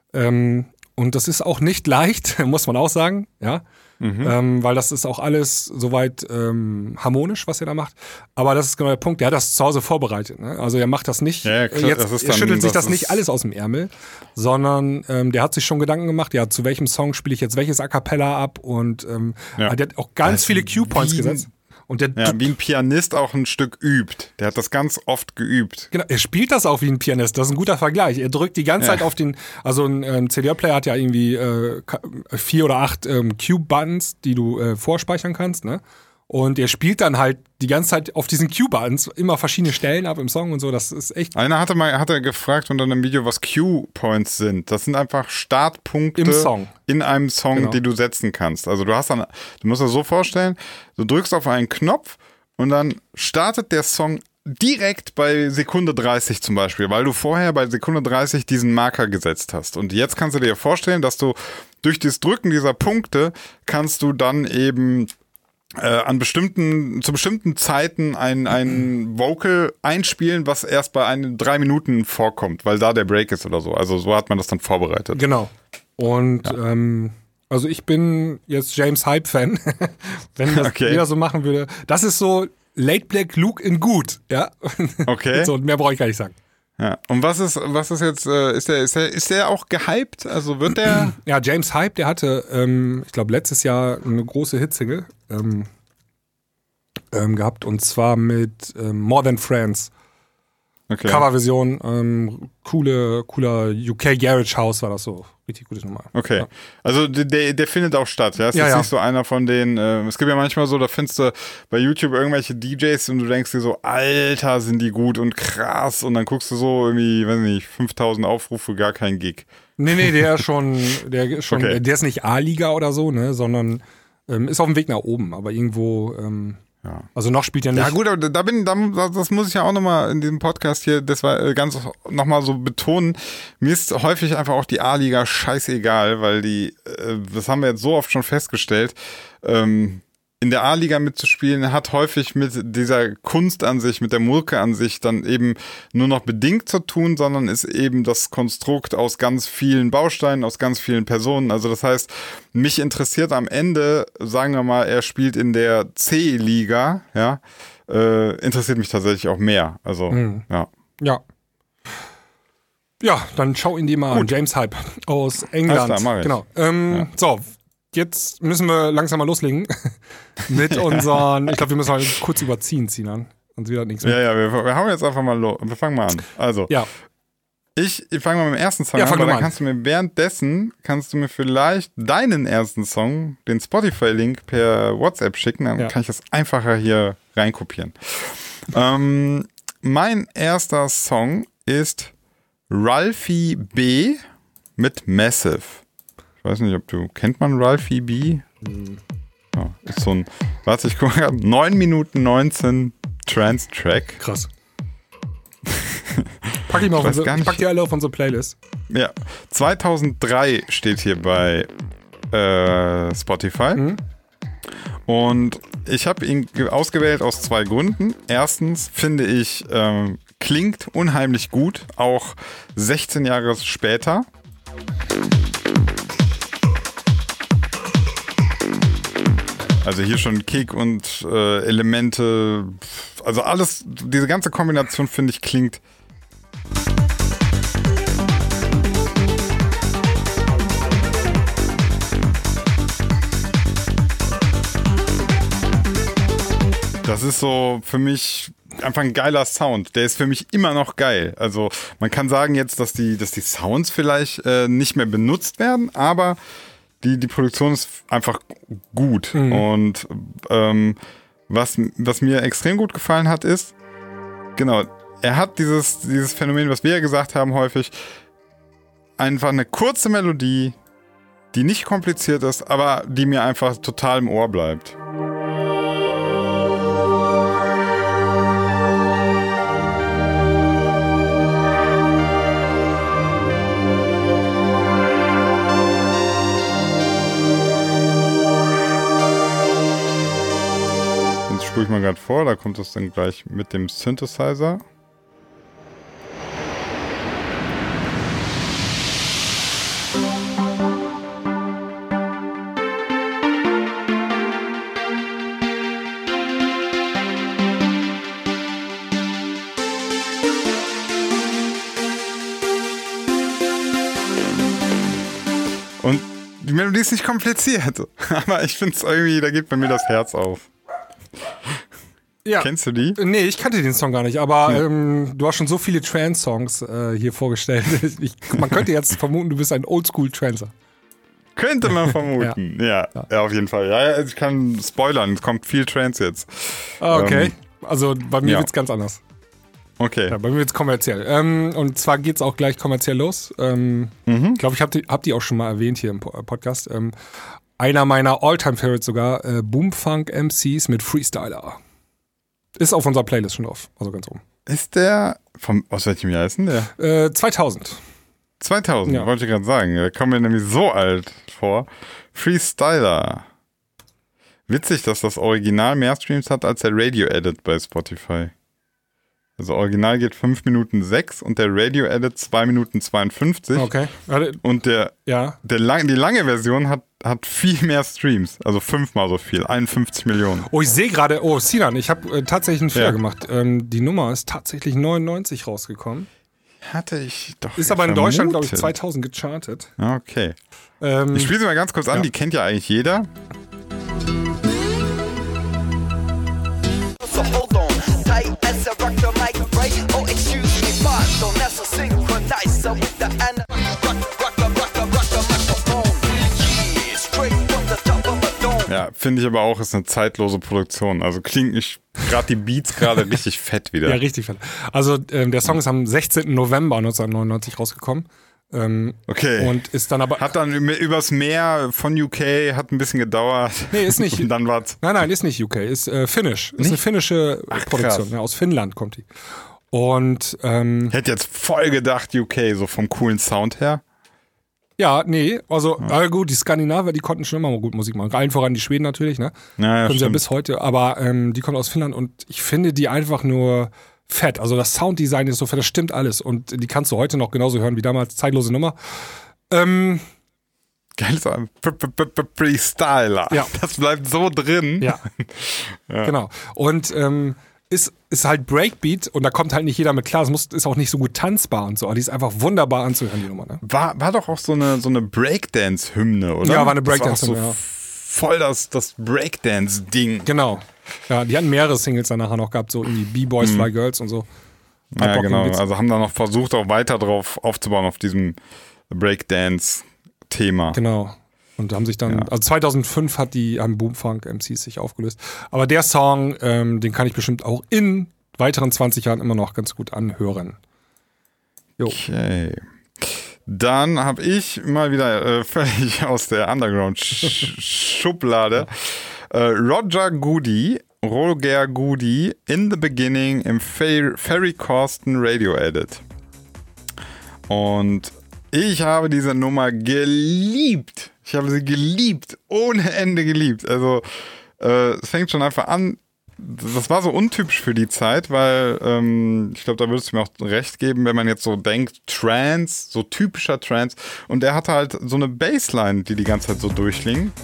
Und das ist auch nicht leicht, muss man auch sagen, ja. Weil das ist auch alles soweit harmonisch, was er da macht. Aber das ist genau der Punkt, der hat das zu Hause vorbereitet. Ne? Also er macht das nicht, klar, er schüttelt sich das nicht alles aus dem Ärmel, sondern der hat sich schon Gedanken gemacht, ja, zu welchem Song spiele ich jetzt welches A Cappella ab und der hat auch ganz viele Cue-Points gesetzt. Und wie ein Pianist auch ein Stück übt. Der hat das ganz oft geübt. Genau, er spielt das auch wie ein Pianist. Das ist ein guter Vergleich. Er drückt die ganze Zeit auf den, also ein CD-Player hat ja irgendwie 4 oder 8 Cue-Buttons, die du vorspeichern kannst, ne? Und er spielt dann halt die ganze Zeit auf diesen Cue-Buttons immer verschiedene Stellen ab im Song und so. Das ist echt. Einer hat er gefragt unter einem Video, was Cue-Points sind. Das sind einfach Startpunkte im Song. In einem Song, genau, die du setzen kannst. Also du musst dir so vorstellen, du drückst auf einen Knopf und dann startet der Song direkt bei Sekunde 30 zum Beispiel, weil du vorher bei Sekunde 30 diesen Marker gesetzt hast. Und jetzt kannst du dir vorstellen, dass du durch das Drücken dieser Punkte kannst du dann eben zu bestimmten Zeiten ein Vocal einspielen, was erst bei 3 Minuten vorkommt, weil da der Break ist oder so. Also so hat man das dann vorbereitet. Genau. Und also ich bin jetzt James Hype-Fan, wenn das jeder so machen würde. Das ist so Late Black Luke in gut, ja. Okay. So, mehr brauche ich gar nicht sagen. Ja. Und was ist jetzt, ist der auch gehypt? Also wird der? Ja, James Hype, der hatte, ich glaube, letztes Jahr eine große Hitsingle gehabt, und zwar mit More Than Friends. Okay. Coverversion, cooler UK Garage House war das so. Richtig gutes Nummer. Okay. Ja. Also der findet auch statt, ja? Es ist nicht so einer von denen, es gibt ja manchmal so, da findest du bei YouTube irgendwelche DJs und du denkst dir so, Alter, sind die gut und krass, und dann guckst du so irgendwie, weiß nicht, 5000 Aufrufe, gar kein Gig. Nee, der ist okay. Der ist nicht A-Liga oder so, ne, sondern ist auf dem Weg nach oben, aber irgendwo, ja. Also noch spielt er nicht. Ja gut, aber das muss ich ja auch nochmal in diesem Podcast hier, das war ganz nochmal so betonen, mir ist häufig einfach auch die A-Liga scheißegal, weil das haben wir jetzt so oft schon festgestellt, in der A-Liga mitzuspielen hat häufig mit dieser Kunst an sich, mit der Murke an sich dann eben nur noch bedingt zu tun, sondern ist eben das Konstrukt aus ganz vielen Bausteinen, aus ganz vielen Personen. Also das heißt, mich interessiert am Ende, sagen wir mal, er spielt in der C-Liga, ja, interessiert mich tatsächlich auch mehr. Also, ja. Ja, dann schau ihn dir mal an. James Hype aus England. Alles klar, mach ich. Genau. So. Jetzt müssen wir langsam mal loslegen mit unseren, ich glaube, wir müssen mal kurz überziehen, Sinan. Sonst wieder nichts mehr. Ja, wir hauen jetzt einfach mal los. Wir fangen mal an. Also, ja. Ich fange mal mit dem ersten Song an, aber dann kannst du mir vielleicht deinen ersten Song, den Spotify-Link per WhatsApp schicken, dann kann ich das einfacher hier reinkopieren. Mein erster Song ist Ralphie B. mit Massive. Ich weiß nicht, kennt man Ralphie B? Ja, ist so ein, warte, ich gucke mal, 9 Minuten 19 Trance-Track. Krass. Pack die alle auf unsere Playlist. Ja, 2003 steht hier bei Spotify. Und ich habe ihn ausgewählt aus 2 Gründen. Erstens finde ich, klingt unheimlich gut, auch 16 Jahre später. Also hier schon Kick und Elemente, also alles, diese ganze Kombination, finde ich, klingt das ist so für mich einfach ein geiler Sound. Der ist für mich immer noch geil. Also man kann sagen jetzt, dass die Sounds vielleicht nicht mehr benutzt werden, aber die Produktion ist einfach gut. Und was mir extrem gut gefallen hat, ist, genau, er hat dieses Phänomen, was wir ja gesagt haben häufig, einfach eine kurze Melodie, die nicht kompliziert ist, aber die mir einfach total im Ohr bleibt. Jetzt spule ich mal gerade vor, da kommt es dann gleich mit dem Synthesizer. Und die Melodie ist nicht kompliziert, aber ich finde es irgendwie, da geht bei mir das Herz auf. Ja. Kennst du die? Nee, ich kannte den Song gar nicht, aber du hast schon so viele Trance-Songs hier vorgestellt. Man könnte jetzt vermuten, du bist ein Oldschool-Trancer. Könnte man vermuten, ja, auf jeden Fall. Ja, ich kann spoilern, es kommt viel Trance jetzt. Ah, okay, also bei mir wird's ganz anders. Okay. Ja, bei mir wird's kommerziell. Und zwar geht's auch gleich kommerziell los. Ich glaube, ich hab die auch schon mal erwähnt hier im Podcast. Einer meiner All-Time-Favorites sogar, Boomfunk MCs mit Freestyler. Ist auf unserer Playlist schon drauf, also ganz oben. Ist der, aus welchem Jahr ist denn der? 2000. 2000, wollte ich gerade sagen. Da kommen wir nämlich so alt vor. Freestyler. Witzig, dass das Original mehr Streams hat als der Radio-Edit bei Spotify. Also Original geht 5 Minuten 6 und der Radio-Edit 2 Minuten 52. Okay. Und die lange Version hat viel mehr Streams. Also 5-mal so viel. 51 Millionen. Oh, ich sehe gerade, Sinan, ich habe tatsächlich einen Fehler gemacht. Die Nummer ist tatsächlich 99 rausgekommen. Hatte ich doch. Ist aber in Deutschland, glaube ich, 2000 gechartet. Okay. Ich spiele sie mal ganz kurz an, die kennt ja eigentlich jeder. So hold on, tight as I rock the mic, right? Oh, excuse me, pardon, that's a synchronizer with the rock the microphone. Yeah, straight from the top of a dome. Ja, finde ich aber auch, ist eine zeitlose Produktion. Also klingt gerade die Beats gerade richtig fett wieder. Ja, richtig fett. Also der Song ist am 16. November 1999 rausgekommen. Okay. Und ist dann aber. Hat dann übers Meer von UK, hat ein bisschen gedauert. Nee, ist nicht. Und dann war's. Nein, ist nicht UK, ist Finnisch. Ist eine finnische Produktion. Ja, aus Finnland kommt die. Und ich hätte jetzt voll gedacht, UK, so vom coolen Sound her. Ja, nee, also gut, die Skandinavier, die konnten schon immer mal gut Musik machen. Allen voran die Schweden natürlich, ne? Ja, können sie ja bis heute, aber die kommen aus Finnland und ich finde die einfach nur fett. Also das Sounddesign ist so fett, das stimmt alles und die kannst du heute noch genauso hören wie damals, zeitlose Nummer. Geiles Freestyler. Ja. Das bleibt so drin. Ja. Genau. Und ist halt Breakbeat und da kommt halt nicht jeder mit klar. Es ist auch nicht so gut tanzbar und so. Aber die ist einfach wunderbar anzuhören, die Nummer. Ne? War doch auch so eine Breakdance-Hymne, oder? Ja, war eine Breakdance-Hymne, so voll das Breakdance-Ding. Genau. Ja, die hatten mehrere Singles dann nachher noch gehabt, so irgendwie B-Boys, Fly Girls und so. Ja, genau. Also haben da noch versucht, auch weiter drauf aufzubauen, auf diesem Breakdance-Thema. Genau. Und haben sich dann, also 2005 haben Boomfunk MCs sich aufgelöst. Aber der Song, den kann ich bestimmt auch in weiteren 20 Jahren immer noch ganz gut anhören. Jo. Okay. Dann habe ich mal wieder völlig aus der Underground-Schublade Roger Goody, In the Beginning im Ferry Corsten Radio Edit. Und ich habe diese Nummer geliebt. Ich habe sie geliebt, ohne Ende geliebt. Also es fängt schon einfach an. Das war so untypisch für die Zeit, weil ich glaube, da würdest du mir auch recht geben, wenn man jetzt so denkt, Trance, so typischer Trance. Und er hatte halt so eine Bassline, die ganze Zeit so durchklingt.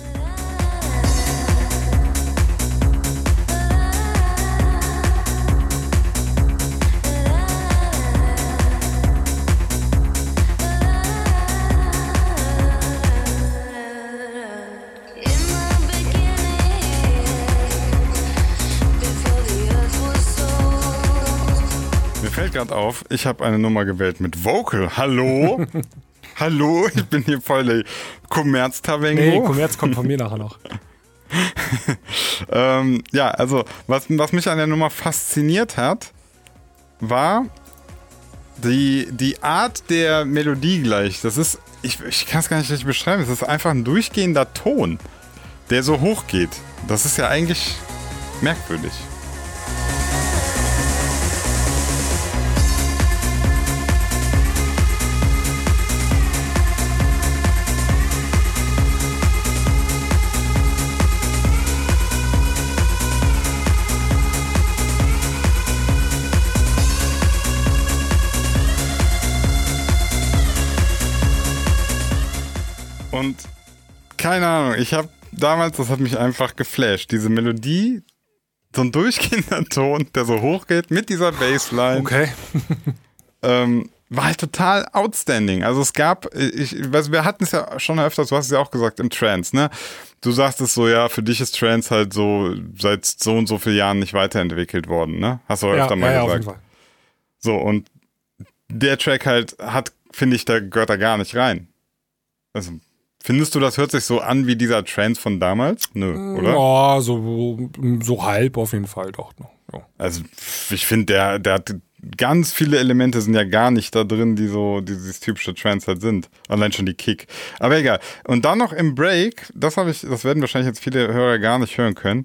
Fällt gerade auf, ich habe eine Nummer gewählt mit Vocal. Hallo? Hallo, ich bin hier voll der Kommerz-Tavengo. Nee, Kommerz kommt von mir nachher noch. Ja, also was mich an der Nummer fasziniert hat, war die Art der Melodie gleich. Das ist, ich kann es gar nicht richtig beschreiben, es ist einfach ein durchgehender Ton, der so hoch geht. Das ist ja eigentlich merkwürdig. Und keine Ahnung, ich habe damals, das hat mich einfach geflasht, diese Melodie, so ein durchgehender Ton, der so hoch geht mit dieser Bassline. Okay. War halt total outstanding. Also es gab, wir hatten es ja schon öfters, du hast es ja auch gesagt, im Trance, ne? Du sagst es so, ja, für dich ist Trance halt so seit so und so vielen Jahren nicht weiterentwickelt worden, ne? Hast du öfter mal gesagt. Auf jeden Fall. So, und der Track halt hat, finde ich, da gehört da gar nicht rein. Also, findest du, das hört sich so an wie dieser Trance von damals? Nö, oder? Ja, so halb auf jeden Fall doch noch. Ja. Also ich finde, der hat ganz viele Elemente sind ja gar nicht da drin, die so dieses typische Trance halt sind. Allein schon die Kick. Aber egal. Und dann noch im Break, das werden wahrscheinlich jetzt viele Hörer gar nicht hören können.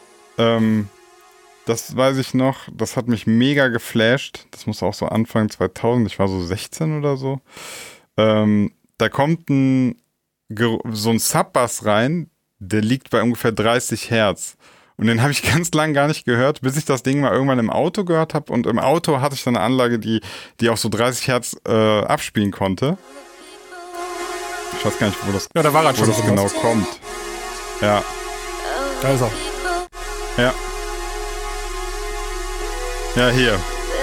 Das weiß ich noch, das hat mich mega geflasht. Das muss auch so Anfang 2000, ich war so 16 oder so. Da kommt so ein Sub-Bass rein, der liegt bei ungefähr 30 Hertz. Und den habe ich ganz lang gar nicht gehört, bis ich das Ding mal irgendwann im Auto gehört habe. Und im Auto hatte ich dann eine Anlage, die auch so 30 Hertz abspielen konnte. Ich weiß gar nicht, wo das Ja, da war er schon genau kommt. Ja. Da ist er. Ja. Ja, hier.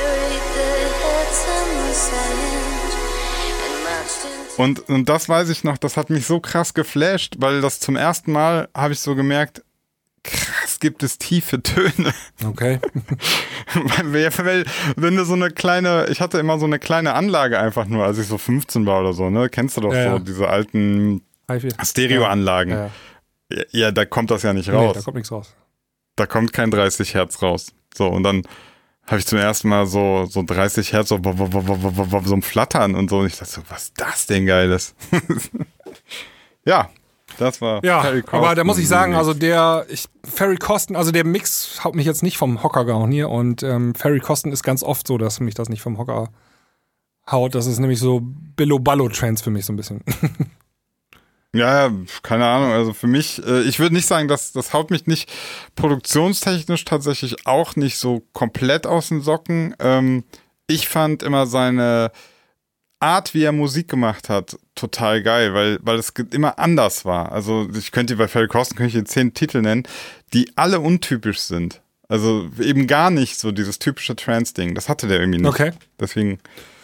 Und das weiß ich noch, das hat mich so krass geflasht, weil das zum ersten Mal habe ich so gemerkt, krass, gibt es tiefe Töne. Okay. weil wenn du so eine kleine, ich hatte immer so eine kleine Anlage einfach nur, als ich so 15 war oder so, ne? Kennst du doch so diese alten Stereoanlagen. Ja, da kommt das ja nicht raus. Nee, da kommt nichts raus. Da kommt kein 30 Hertz raus. So, und dann habe ich zum ersten Mal so 30 Hertz, so ein Flattern und so. Und ich dachte so, was ist das denn Geiles? Ja, das war Ferry Corsten. Aber da muss ich sagen, also Ferry Corsten, also der Mix haut mich jetzt nicht vom Hocker gehauen hier. Und Ferry Corsten ist ganz oft so, dass mich das nicht vom Hocker haut. Das ist nämlich so Billo-Ballo-Trance für mich so ein bisschen. Ja, keine Ahnung, also für mich, ich würde nicht sagen, das haut mich nicht produktionstechnisch tatsächlich auch nicht so komplett aus den Socken. Ich fand immer seine Art, wie er Musik gemacht hat, total geil, weil es immer anders war. Also ich könnte bei Ferry Corsten 10 Titel nennen, die alle untypisch sind. Also eben gar nicht so dieses typische Trance-Ding. Das hatte der irgendwie nicht. Okay. Deswegen,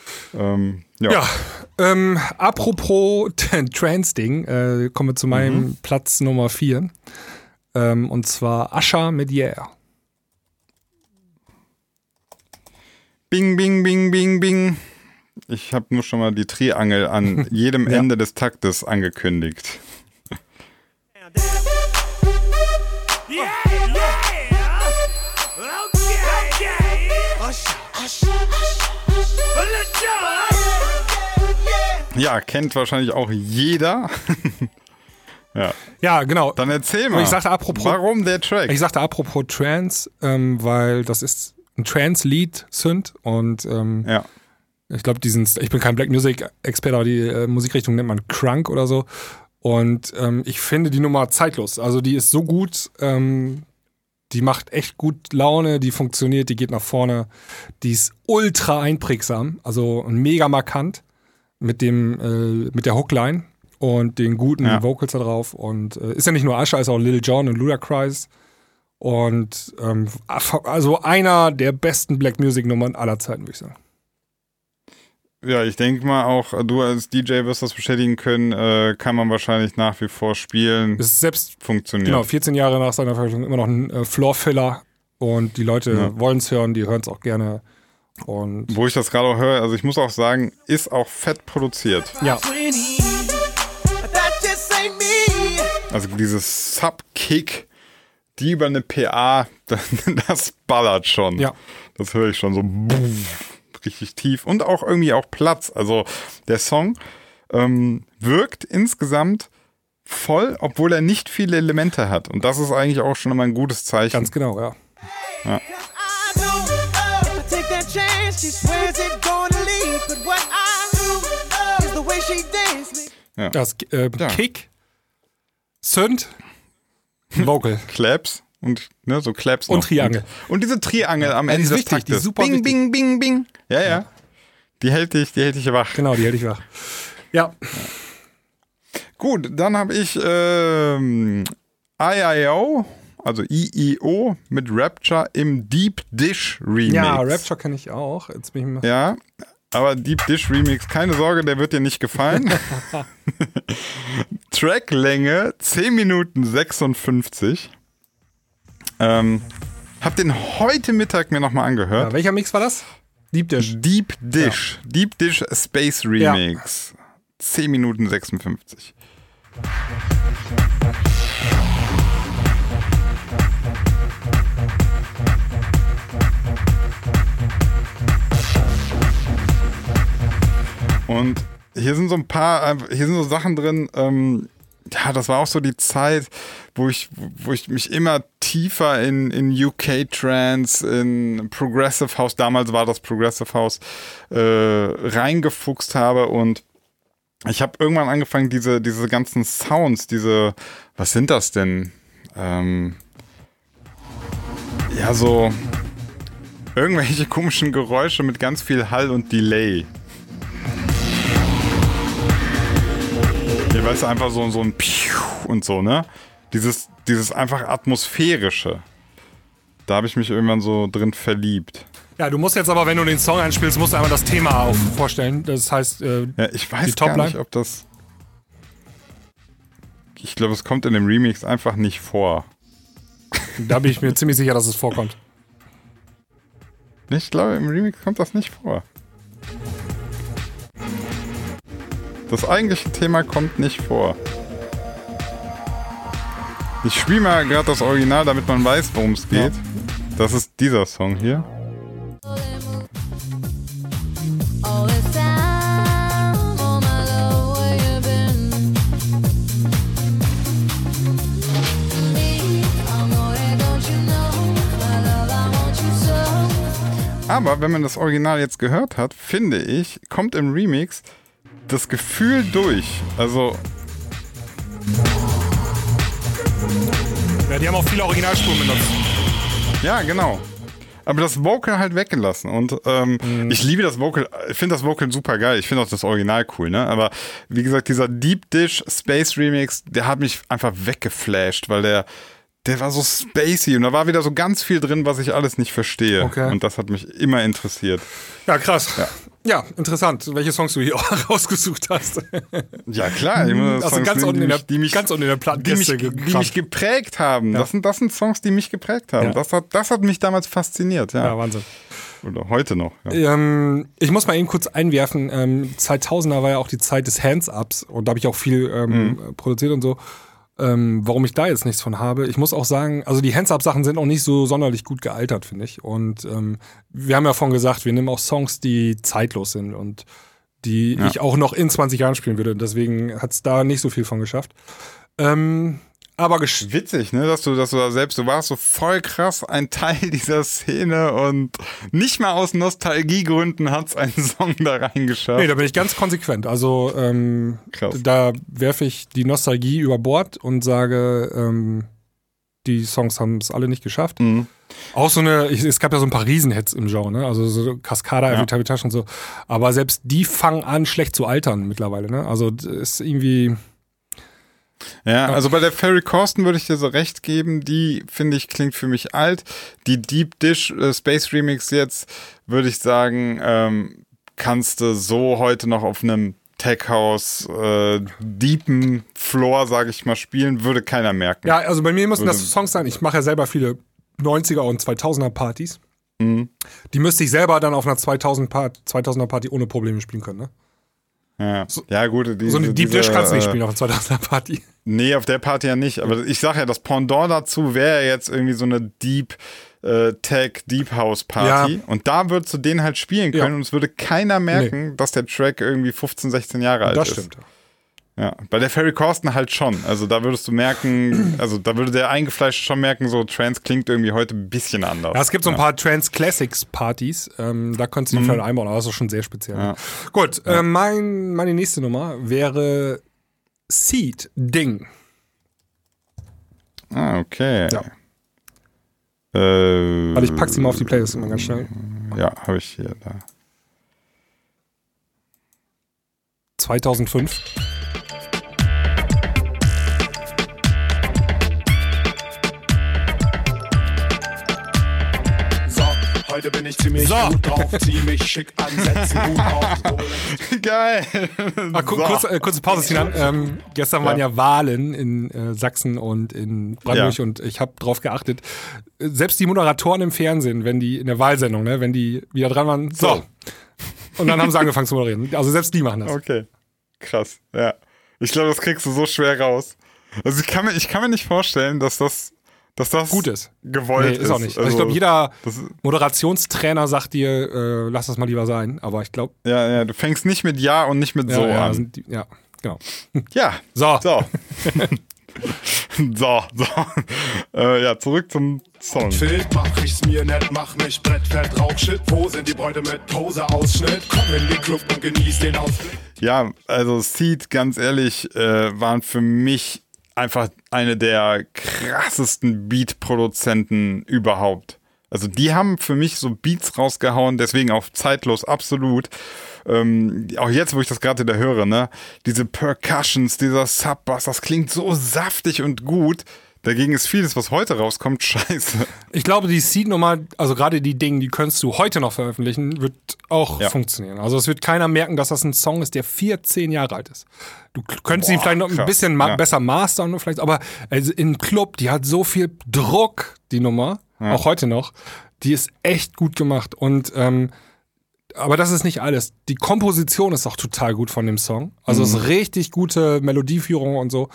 apropos Trance-Ding, kommen wir zu meinem Platz Nummer 4. Und zwar Usher mit Yeah. Bing, bing, bing, bing, bing. Ich habe nur schon mal die Triangel an jedem Ende des Taktes angekündigt. Ja, kennt wahrscheinlich auch jeder. Ja, genau. Dann erzähl mal, warum der Track? Ich sagte apropos Trance, weil das ist ein Trance-Lied-Synth und ich glaube, ich bin kein Black Music-Experte, aber die Musikrichtung nennt man Crunk oder so. Und ich finde die Nummer zeitlos. Also die ist so gut, die macht echt gut Laune, die funktioniert, die geht nach vorne. Die ist ultra einprägsam, also mega markant mit der Hookline und den guten Vocals da drauf. Und ist ja nicht nur Usher, ist auch Lil Jon und Ludacris. Und also einer der besten Black Music-Nummern aller Zeiten, würde ich sagen. Ja, ich denke mal auch, du als DJ wirst das bestätigen können, kann man wahrscheinlich nach wie vor spielen. Es ist selbst funktioniert. Genau, 14 Jahre nach seiner Veröffentlichung immer noch ein Floor-Filler und die Leute wollen es hören, die hören es auch gerne. Und Wo ich das gerade auch höre, also ich muss auch sagen, ist auch fett produziert. ja, Also dieses Sub-Kick, die über eine PA, das ballert schon. Ja. Das höre ich schon so richtig tief und auch irgendwie auch Platz. Also der Song wirkt insgesamt voll, obwohl er nicht viele Elemente hat. Und das ist eigentlich auch schon immer ein gutes Zeichen. ganz genau, ja. Das Kick, Synth, Vocal. Claps und ne, so Claps Und noch. Triangel. Und diese Triangel am Ja, die Ende ist des wichtig, die Taktes. ist super Bing, wichtig. bing, bing, bing. Ja. Die hält dich wach. Genau, die hätte ich wach. Ja, Gut, dann habe ich IIO, also IIO mit Rapture im Deep Dish Remix. ja, Rapture kenne ich auch. Jetzt bin ich mal Ja, aber Deep Dish Remix, keine Sorge, der wird dir nicht gefallen. Tracklänge 10 Minuten 56. Hab den heute Mittag mir nochmal angehört. ja, welcher Mix war das? Deep Dish. Deep Dish. Deep Dish Space Remix. 10 Minuten 56. Und hier sind so ein paar, hier sind so Sachen drin, ja, das war auch so die Zeit, wo ich mich immer tiefer in UK Trance, in Progressive House, damals war das Progressive House, reingefuchst habe und ich habe irgendwann angefangen, diese ganzen Sounds, was sind das denn? Ja, so irgendwelche komischen Geräusche mit ganz viel Hall und Delay. Hier weißt du, einfach so ein Piu und so, ne? Dieses einfach atmosphärische. Da habe ich mich irgendwann so drin verliebt. Ja, du musst jetzt aber, wenn du den Song einspielst, musst du einmal das Thema auch vorstellen. Das heißt, Ja, ich weiß die gar Topline? nicht, ob das... Ich glaube, es kommt in dem Remix einfach nicht vor. da bin ich mir ziemlich sicher, dass es vorkommt. Ich glaube, im Remix kommt das nicht vor. Das eigentliche Thema kommt nicht vor. Ich spiele mal gerade das Original, damit man weiß, worum es geht. Das ist dieser Song hier. All this time, oh my love, where you been? Me, I'm going, don't you know? My love, I want you so. Aber wenn man das Original jetzt gehört hat, finde ich, kommt im Remix das Gefühl durch. Also, Ja, die haben auch viele Originalspuren benutzt. ja, genau. Aber das Vocal halt weggelassen. Und ich liebe das Vocal. Ich finde das Vocal super geil. Ich finde auch das Original cool, ne? Aber wie gesagt, dieser Deep Dish Space Remix, der hat mich einfach weggeflasht, weil der war so spacey und da war wieder so ganz viel drin, was ich alles nicht verstehe. Okay. Und das hat mich immer interessiert. Ja, krass. Ja, interessant, welche Songs du hier auch rausgesucht hast. Ja, klar. Ich muss Also Songs ganz nehmen, unten in der, die mich ganz unten in der Plattenkiste die mich gekramt. geprägt haben. Ja. Das sind Songs, die mich geprägt haben. Ja. Das hat mich damals fasziniert, ja. Ja, Wahnsinn. Oder heute noch. Ja. Ich muss mal eben kurz einwerfen, 2000er war ja auch die Zeit des Hands-Ups und da habe ich auch viel produziert und so. Warum ich da jetzt nichts von habe. Ich muss auch sagen, also die Hands-Up-Sachen sind auch nicht so sonderlich gut gealtert, finde ich. Und wir haben ja vorhin gesagt, wir nehmen auch Songs, die zeitlos sind und die ich auch noch in 20 Jahren spielen würde. Deswegen hat es da nicht so viel von geschafft. Aber Witzig, ne, dass du da selbst, du warst so voll krass ein Teil dieser Szene und nicht mal aus Nostalgiegründen hat's einen Song da reingeschafft. nee, da bin ich ganz konsequent. Also Krass. da werfe ich die Nostalgie über Bord und sage, die Songs haben es alle nicht geschafft. Auch so es gab ja so ein paar Riesenhits im Genre, ne? Also so Cascada, Every Time We Touch und so. Aber selbst die fangen an, schlecht zu altern mittlerweile, ne? Also das ist irgendwie... Ja, also bei der Ferry Corsten würde ich dir so recht geben, die, finde ich, klingt für mich alt. Die Deep Dish Space Remix jetzt, würde ich sagen, kannst du so heute noch auf einem Tech House deepen Floor, sage ich mal, spielen, würde keiner merken. Ja, also bei mir müssen das Songs sein. Ich mache ja selber viele 90er und 2000er Partys. Die müsste ich selber dann auf einer 2000er Party ohne Probleme spielen können, ne? Ja, ja gut. So eine Deep Dish kannst du nicht spielen auf einer 2000er Party. Nee, auf der Party ja nicht. Aber ich sag ja, das Pendant dazu wäre jetzt irgendwie so eine Deep Tech, Deep House Party. Ja. Und da würdest du den halt spielen können und es würde keiner merken, dass der Track irgendwie 15, 16 Jahre alt ist. Das stimmt. Ja, bei der Ferry Corsten halt schon. Also da würdest du merken, also da würde der Eingefleischte schon merken, so Trance klingt irgendwie heute ein bisschen anders. Ja, es gibt so ein paar Trance Classics Partys, da kannst du die vielleicht einbauen, aber das ist schon sehr speziell. Ja. Gut, meine nächste Nummer wäre Seed Ding. Ah, okay. Ja. Warte, ich pack sie mal auf die Playlist immer ganz schnell. Ja, habe ich hier da. 2005. Heute bin ich ziemlich gut drauf, zieh mich schick an, setz den Hut auf. Geil. Kurze Pause, Sinan. Gestern waren ja Wahlen in Sachsen und in Brandenburg und ich habe drauf geachtet, selbst die Moderatoren im Fernsehen, wenn die in der Wahlsendung, ne, wenn die wieder dran waren, so. Und dann haben sie angefangen zu moderieren. Also selbst die machen das. Okay, krass, ja. Ich glaube, das kriegst du so schwer raus. Also ich kann mir nicht vorstellen, dass das gut ist. Gewollt ist. Ist auch nicht. Also ich glaube, jeder Moderationstrainer sagt dir, lass das mal lieber sein. Aber ich glaube. Ja, du fängst nicht mit Ja und nicht mit so an. Ja, genau. Ja. So. Ja, zurück zum Song. Filmt, mach ich's mir nett, mach mich Brettfeld, Rauchshit. Wo sind die Bräute mit Pose-Ausschnitt? Komm in den Club und genieß den Ausblick. Ja, also Seed, ganz ehrlich, waren für mich einfach eine der krassesten Beat-Produzenten überhaupt. Also die haben für mich so Beats rausgehauen, deswegen auch zeitlos absolut. Auch jetzt, wo ich das gerade wieder höre, ne, diese Percussions, dieser Sub-Bass, das klingt so saftig und gut. Dagegen ist vieles, was heute rauskommt, scheiße. Ich glaube, die Seed-Nummer, also gerade die Dinge, die könntest du heute noch veröffentlichen, wird auch funktionieren. Also es wird keiner merken, dass das ein Song ist, der 14 Jahre alt ist. Du könntest ihn vielleicht noch ein bisschen besser mastern, vielleicht, aber also im Club, die hat so viel Druck, die Nummer, auch heute noch, die ist echt gut gemacht. Und aber das ist nicht alles. Die Komposition ist auch total gut von dem Song. Also es ist richtig gute Melodieführung und so.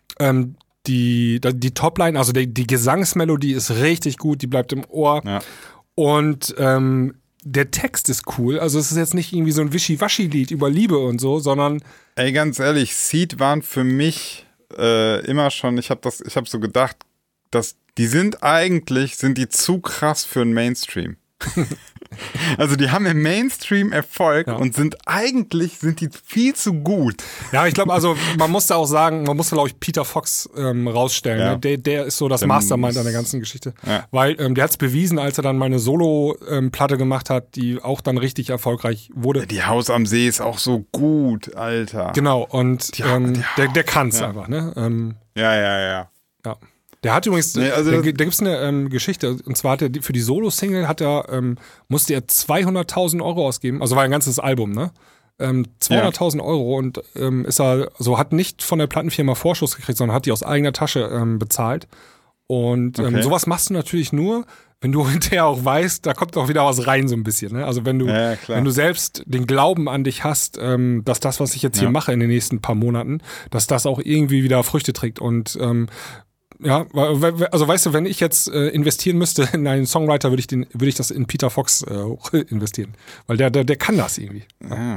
Die Topline, also die Gesangsmelodie ist richtig gut, die bleibt im Ohr. Ja. Und der Text ist cool. Also es ist jetzt nicht irgendwie so ein Wischi-Waschi-Lied über Liebe und so, sondern... Ey, ganz ehrlich, Seed waren für mich immer schon, ich hab so gedacht, dass die sind die zu krass für den Mainstream. Also die haben im Mainstream Erfolg und sind die viel zu gut. Ja, ich glaube, also man muss da auch sagen, glaube ich, Peter Fox rausstellen. Ja. Ne? Der ist so das Mastermind an der ganzen Geschichte. Ja. Weil der hat es bewiesen, als er dann mal eine Solo-Platte gemacht hat, die auch dann richtig erfolgreich wurde. Die Haus am See ist auch so gut, Alter. Genau, und der kann es einfach. Ne? Ja. Der hat übrigens, da gibt es eine Geschichte, und zwar hat er für die Solo-Single musste er 200.000 Euro ausgeben, also war ein ganzes Album, ne? 200.000 Euro und hat nicht von der Plattenfirma Vorschuss gekriegt, sondern hat die aus eigener Tasche bezahlt. Und sowas machst du natürlich nur, wenn du hinterher auch weißt, da kommt auch wieder was rein so ein bisschen. Ne? Also wenn du selbst den Glauben an dich hast, dass das, was ich jetzt hier mache in den nächsten paar Monaten, dass das auch irgendwie wieder Früchte trägt. Und ja, also weißt du, wenn ich jetzt investieren müsste in einen Songwriter, würde ich das in Peter Fox investieren. Weil der kann das irgendwie. Ja.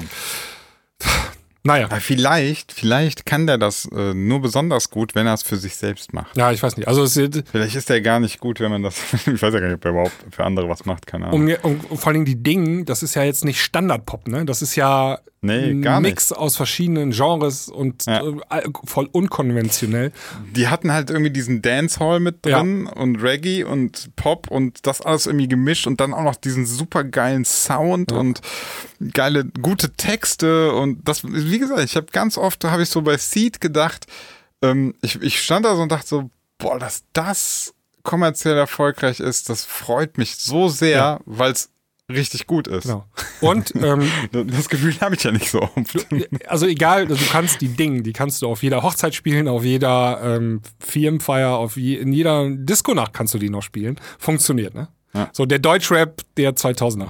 Naja. Aber vielleicht kann der das nur besonders gut, wenn er es für sich selbst macht. Ja, ich weiß nicht. Also vielleicht ist der gar nicht gut, wenn man das. Ich weiß ja gar nicht, ob er überhaupt für andere was macht, keine Ahnung. Und vor allen Dingen die Dinge, das ist ja jetzt nicht Standardpop, ne? Das ist ja ein Mix aus verschiedenen Genres und voll unkonventionell. Die hatten halt irgendwie diesen Dancehall mit drin und Reggae und Pop und das alles irgendwie gemischt und dann auch noch diesen super geilen Sound und geile, gute Texte und das, wie gesagt, ich habe ganz oft, habe ich so bei Seed gedacht, ich stand da so und dachte so, boah, dass das kommerziell erfolgreich ist, das freut mich so sehr, weil es richtig gut ist. Genau. Und das Gefühl habe ich ja nicht so oft. Also egal, du kannst die kannst du auf jeder Hochzeit spielen, auf jeder Firmenfeier, in jeder Disco-Nacht kannst du die noch spielen. Funktioniert, ne? Ja. So der Deutschrap der 2000er.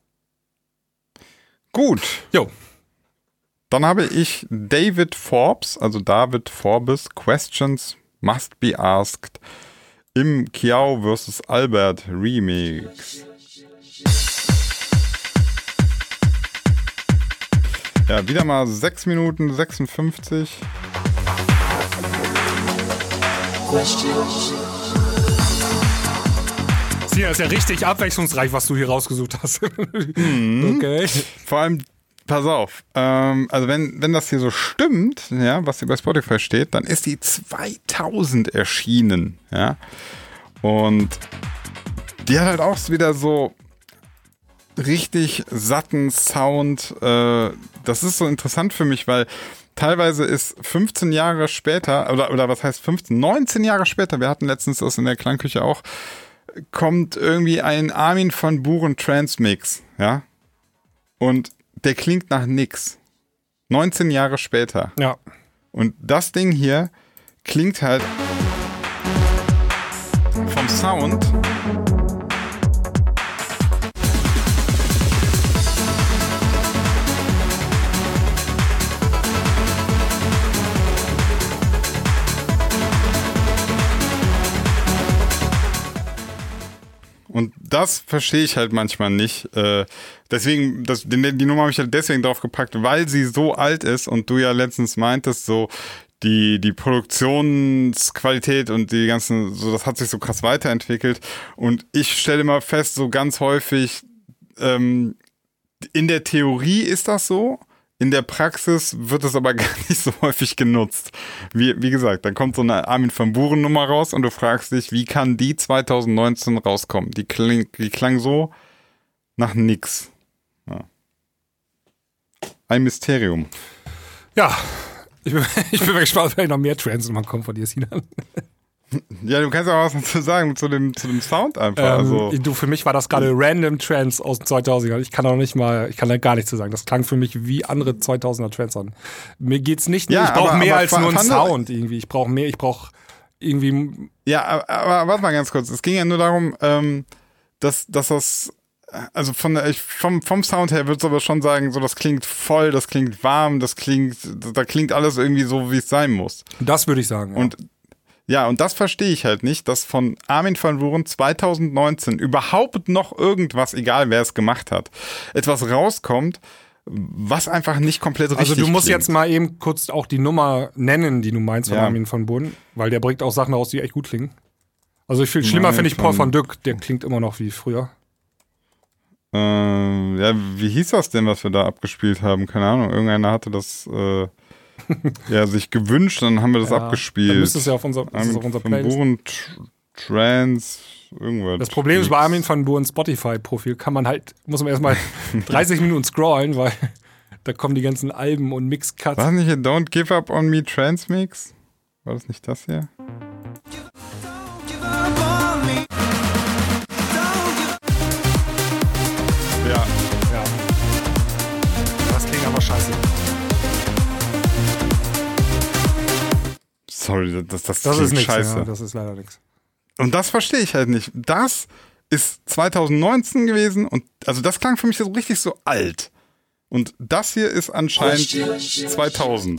Gut. Jo. Dann habe ich David Forbes, Questions Must Be Asked im Kiao vs. Albert Remix. Ja, wieder mal 6 Minuten 56. Sina, ist ja richtig abwechslungsreich, was du hier rausgesucht hast. Okay. Vor allem, pass auf, also wenn das hier so stimmt, ja, was hier bei Spotify steht, dann ist die 2000 erschienen, ja. Und die hat halt auch wieder so richtig satten Sound. Das ist so interessant für mich, weil teilweise ist 15 Jahre später, oder was heißt 19 Jahre später, wir hatten letztens das in der Klangküche auch, kommt irgendwie ein Armin van Buuren Transmix, ja. Und der klingt nach nix. 19 Jahre später. Ja. Und das Ding hier klingt halt vom Sound und das verstehe ich halt manchmal nicht. Deswegen, die Nummer habe ich halt deswegen drauf gepackt, weil sie so alt ist und du ja letztens meintest, so die Produktionsqualität und die ganzen, so das hat sich so krass weiterentwickelt. Und ich stelle immer fest, so ganz häufig, in der Theorie ist das so. In der Praxis wird es aber gar nicht so häufig genutzt. Wie gesagt, dann kommt so eine Armin van Buuren Nummer raus und du fragst dich, wie kann die 2019 rauskommen? Die klang so nach nix. Ja. Ein Mysterium. Ja, ich bin gespannt, ob vielleicht noch mehr Trends kommen von dir, Sinan. Ja, du kannst auch was dazu sagen, zu dem Sound einfach. Also. Für mich war das gerade random Trends aus den 2000ern. Ich kann da gar nichts zu sagen. Das klang für mich wie andere 2000er Trends an. Mir geht's nicht, ich brauche mehr als nur einen Sound irgendwie. Ich brauche irgendwie. Ja, aber warte mal ganz kurz. Es ging ja nur darum, dass das, also vom Sound her würde ich aber schon sagen, so das klingt voll, das klingt warm, da klingt alles irgendwie so, wie es sein muss. Das würde ich sagen. Ja. Und das verstehe ich halt nicht, dass von Armin van Buuren 2019 überhaupt noch irgendwas, egal wer es gemacht hat, etwas rauskommt, was einfach nicht komplett richtig Also du musst klingt. jetzt mal eben kurz auch die Nummer nennen, die du meinst von Armin van Buuren, weil der bringt auch Sachen raus, die echt gut klingen. Also schlimmer finde ich Paul van Dyk, der klingt immer noch wie früher. Ja, wie hieß das denn, was wir da abgespielt haben? Keine Ahnung, irgendeiner hatte das sich gewünscht, dann haben wir das abgespielt. Dann müsste es ja auf unser Playlist. Buuren, Trans, irgendwas. Das Problem ist, bei Armin van Buuren Spotify-Profil muss man erstmal 30 Minuten scrollen, weil da kommen die ganzen Alben und Mix-Cuts. War das nicht hier Don't Give Up On Me Transmix? War das nicht das hier? Ja. Das klingt aber scheiße. Sorry, das Das klingt ist nichts. scheiße. Ja, das ist leider nichts. Und das verstehe ich halt nicht. Das ist 2019 gewesen und also das klang für mich so richtig so alt. Und das hier ist anscheinend 2000.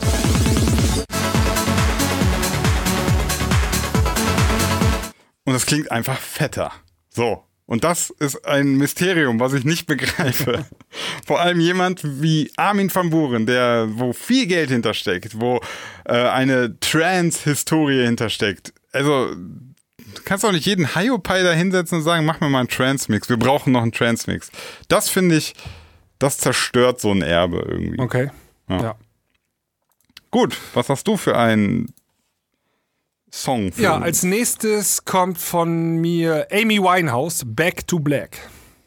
Und das klingt einfach fetter. So. Und das ist ein Mysterium, was ich nicht begreife. Vor allem jemand wie Armin van Buuren, wo viel Geld hintersteckt, wo eine Trance-Historie hintersteckt. Also, du kannst auch nicht jeden Hiopai da hinsetzen und sagen, mach mir mal einen Trance-Mix. Wir brauchen noch einen Trance-Mix. Das finde ich, das zerstört so ein Erbe irgendwie. Okay. Ja. Gut, was hast du für einen Song für uns? Als nächstes kommt von mir Amy Winehouse, Back to Black.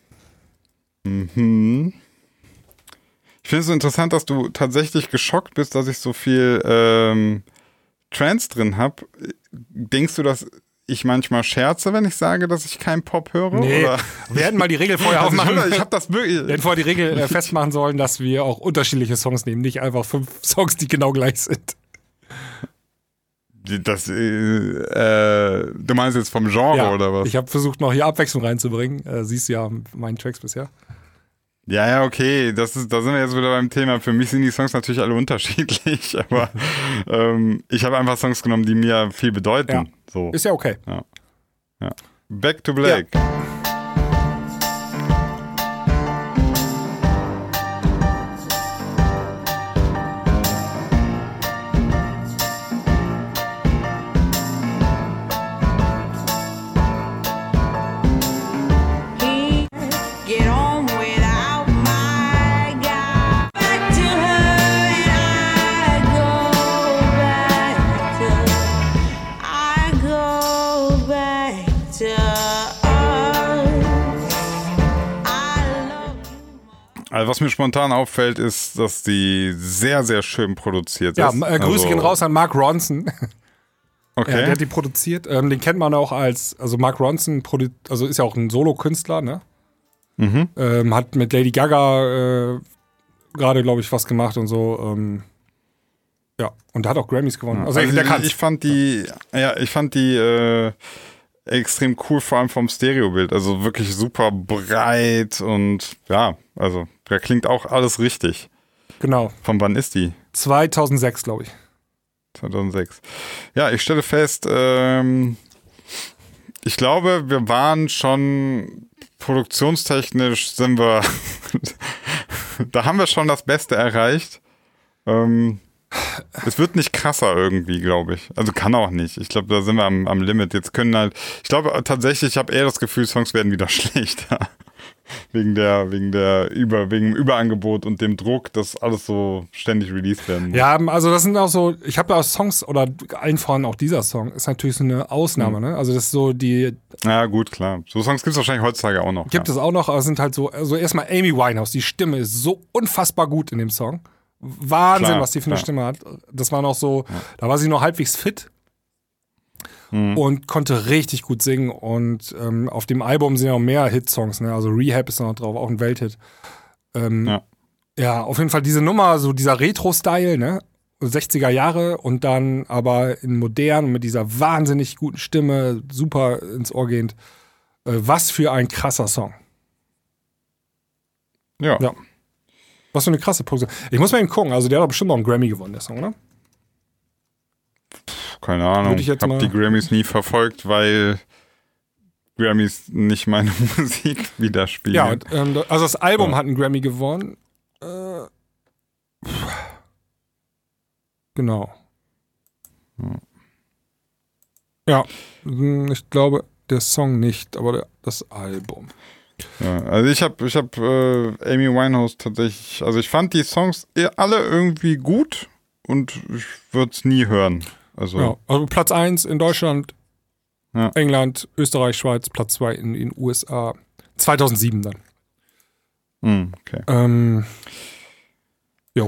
Mhm. Ich finde es so interessant, dass du tatsächlich geschockt bist, dass ich so viel Trance drin habe. Denkst du, dass ich manchmal scherze, wenn ich sage, dass ich keinen Pop höre? Nee, oder? wir hätten mal die Regel vorher aufmachen. Ich habe das wirklich. Wir hätten vorher die Regel festmachen sollen, dass wir auch unterschiedliche Songs nehmen, nicht einfach 5 Songs, die genau gleich sind. Du meinst jetzt vom Genre oder was? Ich habe versucht, noch hier Abwechslung reinzubringen. Siehst du ja meinen Tracks bisher. Ja, okay, da sind wir jetzt wieder beim Thema. Für mich sind die Songs natürlich alle unterschiedlich, aber ich habe einfach Songs genommen, die mir viel bedeuten. Ja. So. Ist ja okay. Ja. Back to Black. Ja. Get on without my guy. Back to her and I go back to us. I love you. Also was mir spontan auffällt, ist, dass die sehr, sehr schön produziert Ja, ist. Grüße gehen raus an Mark Ronson. Okay. Ja, der hat die produziert. Den kennt man auch also Mark Ronson ist ja auch ein Solo-Künstler, ne? Hat mit Lady Gaga gerade, glaube ich, was gemacht und so. Ja, und hat auch Grammys gewonnen. Also der kann's. Ich fand die extrem cool, vor allem vom Stereobild. Also wirklich super breit und ja, also da klingt auch alles richtig. Genau. Von wann ist die? 2006, glaube ich. 2006. Ja, ich stelle fest, ich glaube, wir waren schon produktionstechnisch da haben wir schon das Beste erreicht. Es wird nicht krasser irgendwie, glaube ich. Also kann auch nicht. Ich glaube, da sind wir am Limit. Jetzt können halt, ich glaube tatsächlich, ich habe eher das Gefühl, Songs werden wieder schlechter. wegen dem Überangebot und dem Druck, dass alles so ständig released werden muss. Ja, also das sind auch so, ich habe da Songs oder allen voran auch dieser Song, ist natürlich so eine Ausnahme, ne? Also das ist so die... Ja, gut, klar. So Songs gibt es wahrscheinlich heutzutage auch noch. Gibt es auch noch, aber es sind halt so, also erstmal Amy Winehouse, die Stimme ist so unfassbar gut in dem Song. Wahnsinn, Klar, was die für eine Stimme hat. Das war noch so, da war sie noch halbwegs fit. Und konnte richtig gut singen. Und auf dem Album sind ja auch mehr Hitsongs, ne? Also Rehab ist da noch drauf, auch ein Welthit. Ja, auf jeden Fall diese Nummer, so dieser Retro-Style, ne? 60er Jahre und dann aber in modern mit dieser wahnsinnig guten Stimme, super ins Ohr gehend. Was für ein krasser Song. Ja. Was für eine krasse Produktion. Ich muss mal eben gucken, also der hat doch bestimmt noch einen Grammy gewonnen, der Song, oder? Keine Ahnung, ich habe die Grammys nie verfolgt, weil Grammys nicht meine Musik widerspiegeln. Ja, also das Album hat einen Grammy gewonnen. Genau. Ja, ich glaube, der Song nicht, aber das Album. Ja, also ich hab Amy Winehouse tatsächlich, also ich fand die Songs alle irgendwie gut und ich würde es nie hören. Also Platz 1 in Deutschland, Ja. England, Österreich, Schweiz, Platz 2 in den USA. 2007 dann. Okay. Jo.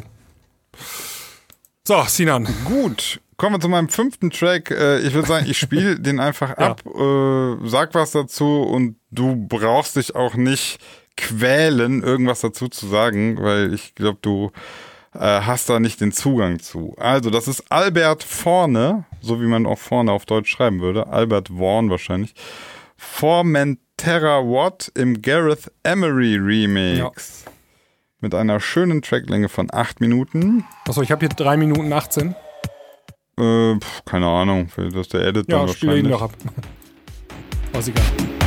So, Sinan. Gut, kommen wir zu meinem 5. Track. Ich würde sagen, ich spiele den einfach ab, sag was dazu und du brauchst dich auch nicht quälen, irgendwas dazu zu sagen, weil ich glaube, du hast da nicht den Zugang zu. Also, das ist Albert Vorne, so wie man auch vorne auf Deutsch schreiben würde. Albert Vaughan wahrscheinlich. Formentera Watt im Gareth Emery Remix. Ja. Mit einer schönen Tracklänge von 8 Minuten. Achso, ich habe hier 3 Minuten 18. Keine Ahnung, das ist der Edit dann wahrscheinlich. Ja, spiele ihn doch ab. Was egal.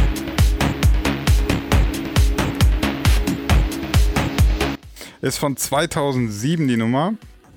Ist von 2007 die Nummer.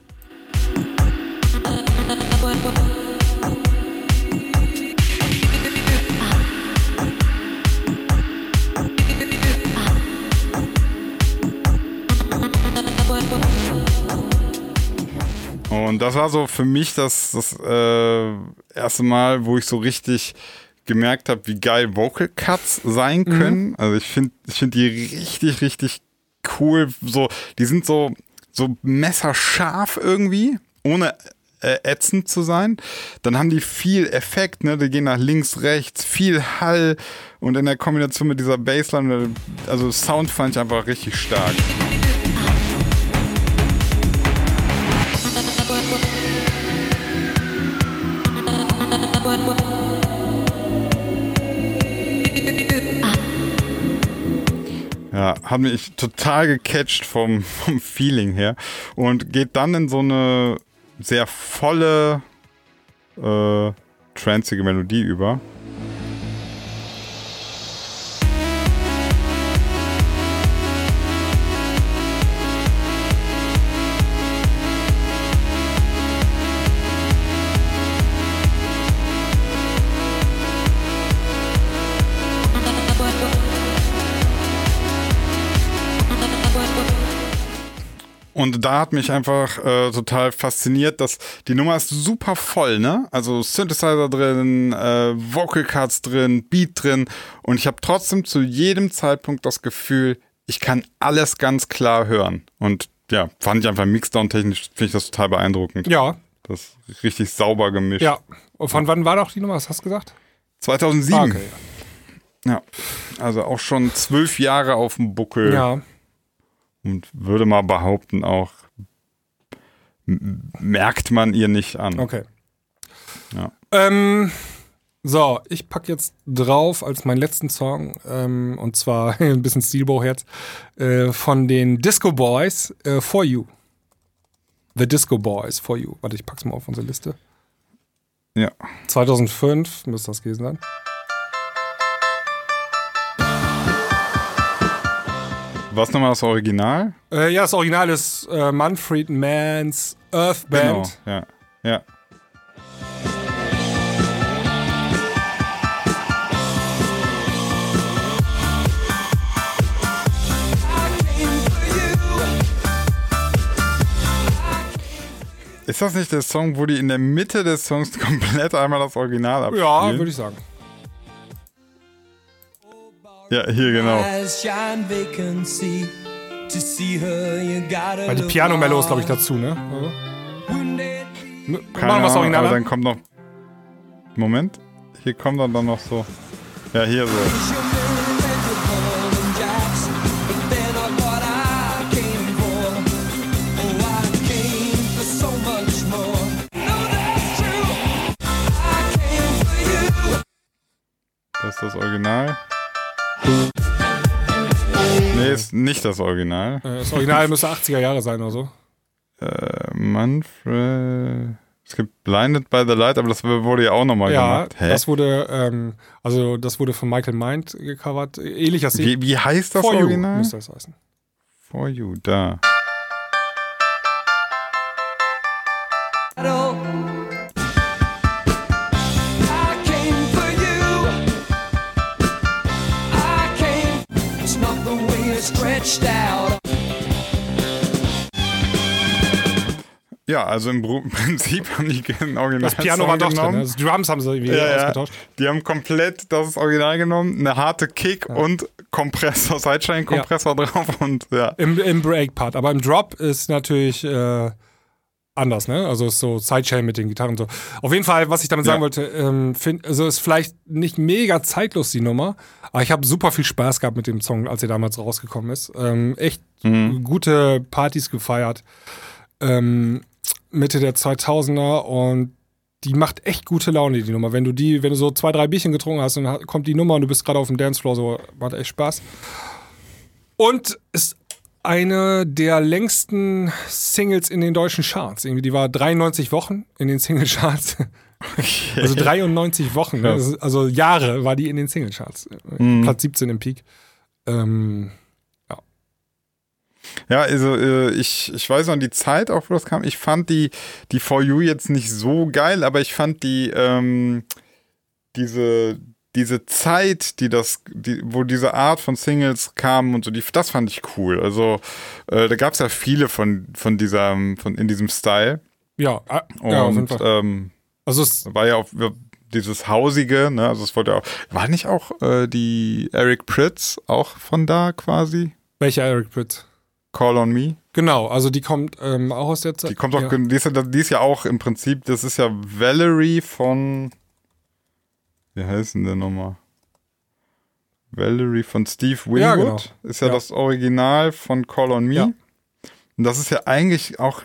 Und das war so für mich das erste Mal, wo ich so richtig gemerkt habe, wie geil Vocal Cuts sein können. Also ich finde die richtig, richtig cool. So, die sind so messerscharf irgendwie, ohne ätzend zu sein. Dann haben die viel Effekt, ne? Die gehen nach links, rechts, viel Hall und in der Kombination mit dieser Bassline, also Sound fand ich einfach richtig stark. Ja, hat mich total gecatcht vom Feeling her und geht dann in so eine sehr volle, tranzige Melodie über. Und da hat mich einfach total fasziniert, dass die Nummer ist super voll, ne? Also Synthesizer drin, Vocal Cuts drin, Beat drin. Und ich habe trotzdem zu jedem Zeitpunkt das Gefühl, ich kann alles ganz klar hören. Und ja, fand ich einfach Mixdown-technisch, finde ich das total beeindruckend. Ja. Das ist richtig sauber gemischt. Ja. Und von wann war doch die Nummer? Was hast du gesagt? 2007. Ah, okay, ja. Also auch schon 12 Jahre auf dem Buckel. Ja. Und würde mal behaupten, auch merkt man ihr nicht an. Okay. Ja. So, ich packe jetzt drauf als meinen letzten Song, und zwar ein bisschen Steelbow-Herz, von den Disco Boys, For You. The Disco Boys, For You. Warte, ich pack's mal auf unsere Liste. Ja. 2005 müsste das gewesen sein. Was nochmal das Original? Ja, das Original ist Manfred Mann's Earth Band. Genau, ja. Ist das nicht der Song, wo die in der Mitte des Songs komplett einmal das Original abspielen? Ja, würde ich sagen. Ja, hier genau. Weil die Piano-Mello ist, glaube ich, dazu, ne? Keine Machen wir das Ahnung, Original aber an? dann kommt noch... Moment. Hier kommt dann noch so... Ja, hier so. Das ist das Original. Nee, ist nicht das Original. Das Original müsste 80er Jahre sein oder so. Manfred... Es gibt Blinded by the Light, aber das wurde ja auch nochmal gemacht. Hä? Das wurde, das wurde von Michael Mind gecovert. Ähnlicher Stil. Wie heißt das For Original? You müsste das heißen. For You, da. Ja, also im Prinzip haben die ein Original. Das Piano war doch drin, genommen. ne? Das Drums haben sie irgendwie ausgetauscht. Die haben komplett das Original genommen, eine harte Kick und Kompressor, Sidechain-Kompressor drauf und ja. Im Break-Part. Aber im Drop ist natürlich anders, ne? Also ist so Sidechain mit den Gitarren und so. Auf jeden Fall, was ich damit sagen wollte, also ist vielleicht nicht mega zeitlos die Nummer, aber ich habe super viel Spaß gehabt mit dem Song, als er damals rausgekommen ist. Echt gute Partys gefeiert. Mitte der 2000er und die macht echt gute Laune, die Nummer. Wenn du so 2, 3 Bierchen getrunken hast und kommt die Nummer und du bist gerade auf dem Dancefloor, so macht echt Spaß. Und ist eine der längsten Singles in den deutschen Charts. Irgendwie, die war 93 Wochen in den Single-Charts. Okay. Also 93 Wochen, ne? Also Jahre war die in den Single-Charts. Platz 17 im Peak. Ja, also ich weiß noch die Zeit, auch wo das kam. Ich fand die For You jetzt nicht so geil, aber ich fand diese Zeit, wo diese Art von Singles kamen und so, das fand ich cool. Also da gab es ja viele von in diesem Style. Ja, und auf jeden Fall. Also es war ja auch dieses Hausige, ne? Also es wurde ja auch, war nicht auch die Eric Prydz auch von da quasi? Welcher Eric Prydz? Call on Me. Genau, also die kommt auch aus der Zeit. Die kommt auch, die ist ja auch im Prinzip, das ist ja Valerie von, wie heißt denn der nochmal? Valerie von Steve Winwood. Ja, genau. Ist ja das Original von Call on Me. Ja. Und das ist ja eigentlich auch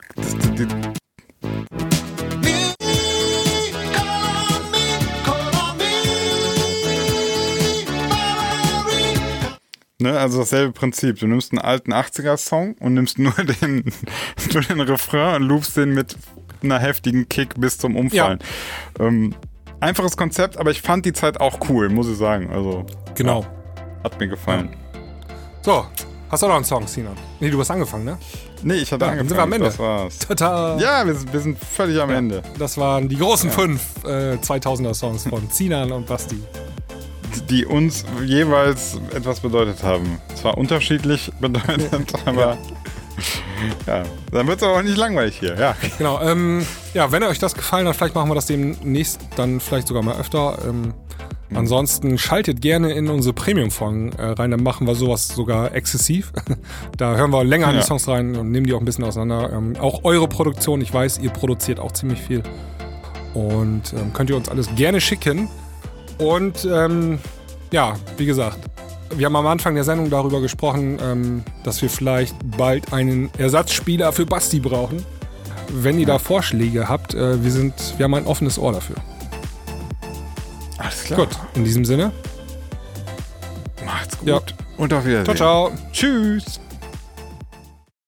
Ne, also dasselbe Prinzip. Du nimmst einen alten 80er-Song und nimmst nur den Refrain und loopst den mit einer heftigen Kick bis zum Umfallen. Ja. Einfaches Konzept, aber ich fand die Zeit auch cool, muss ich sagen. Also, genau. Ja, hat mir gefallen. So, hast du noch einen Song, Sinan? Nee, du hast angefangen, ne? Nee, ich hatte angefangen. Dann sind wir am Ende. Das war's. Tada! Ja, wir sind völlig am Ende. Das waren die großen 5 2000er-Songs von Sinan und Basti. Die uns jeweils etwas bedeutet haben. Zwar unterschiedlich bedeutet, aber ja, dann wird es aber auch nicht langweilig hier. Ja. Genau, ja, wenn euch das gefallen hat, vielleicht machen wir das demnächst dann vielleicht sogar mal öfter. Ansonsten schaltet gerne in unsere Premium-Folgen rein, dann machen wir sowas sogar exzessiv. Da hören wir länger an die Songs rein und nehmen die auch ein bisschen auseinander. Auch eure Produktion, ich weiß, ihr produziert auch ziemlich viel. Und könnt ihr uns alles gerne schicken. Und ja, wie gesagt, wir haben am Anfang der Sendung darüber gesprochen, dass wir vielleicht bald einen Ersatzspieler für Basti brauchen. Wenn ihr da Vorschläge habt, wir haben ein offenes Ohr dafür. Alles klar. Gut, in diesem Sinne. Macht's gut. Ja. Und auf Wiedersehen. Ciao, ciao. Tschüss.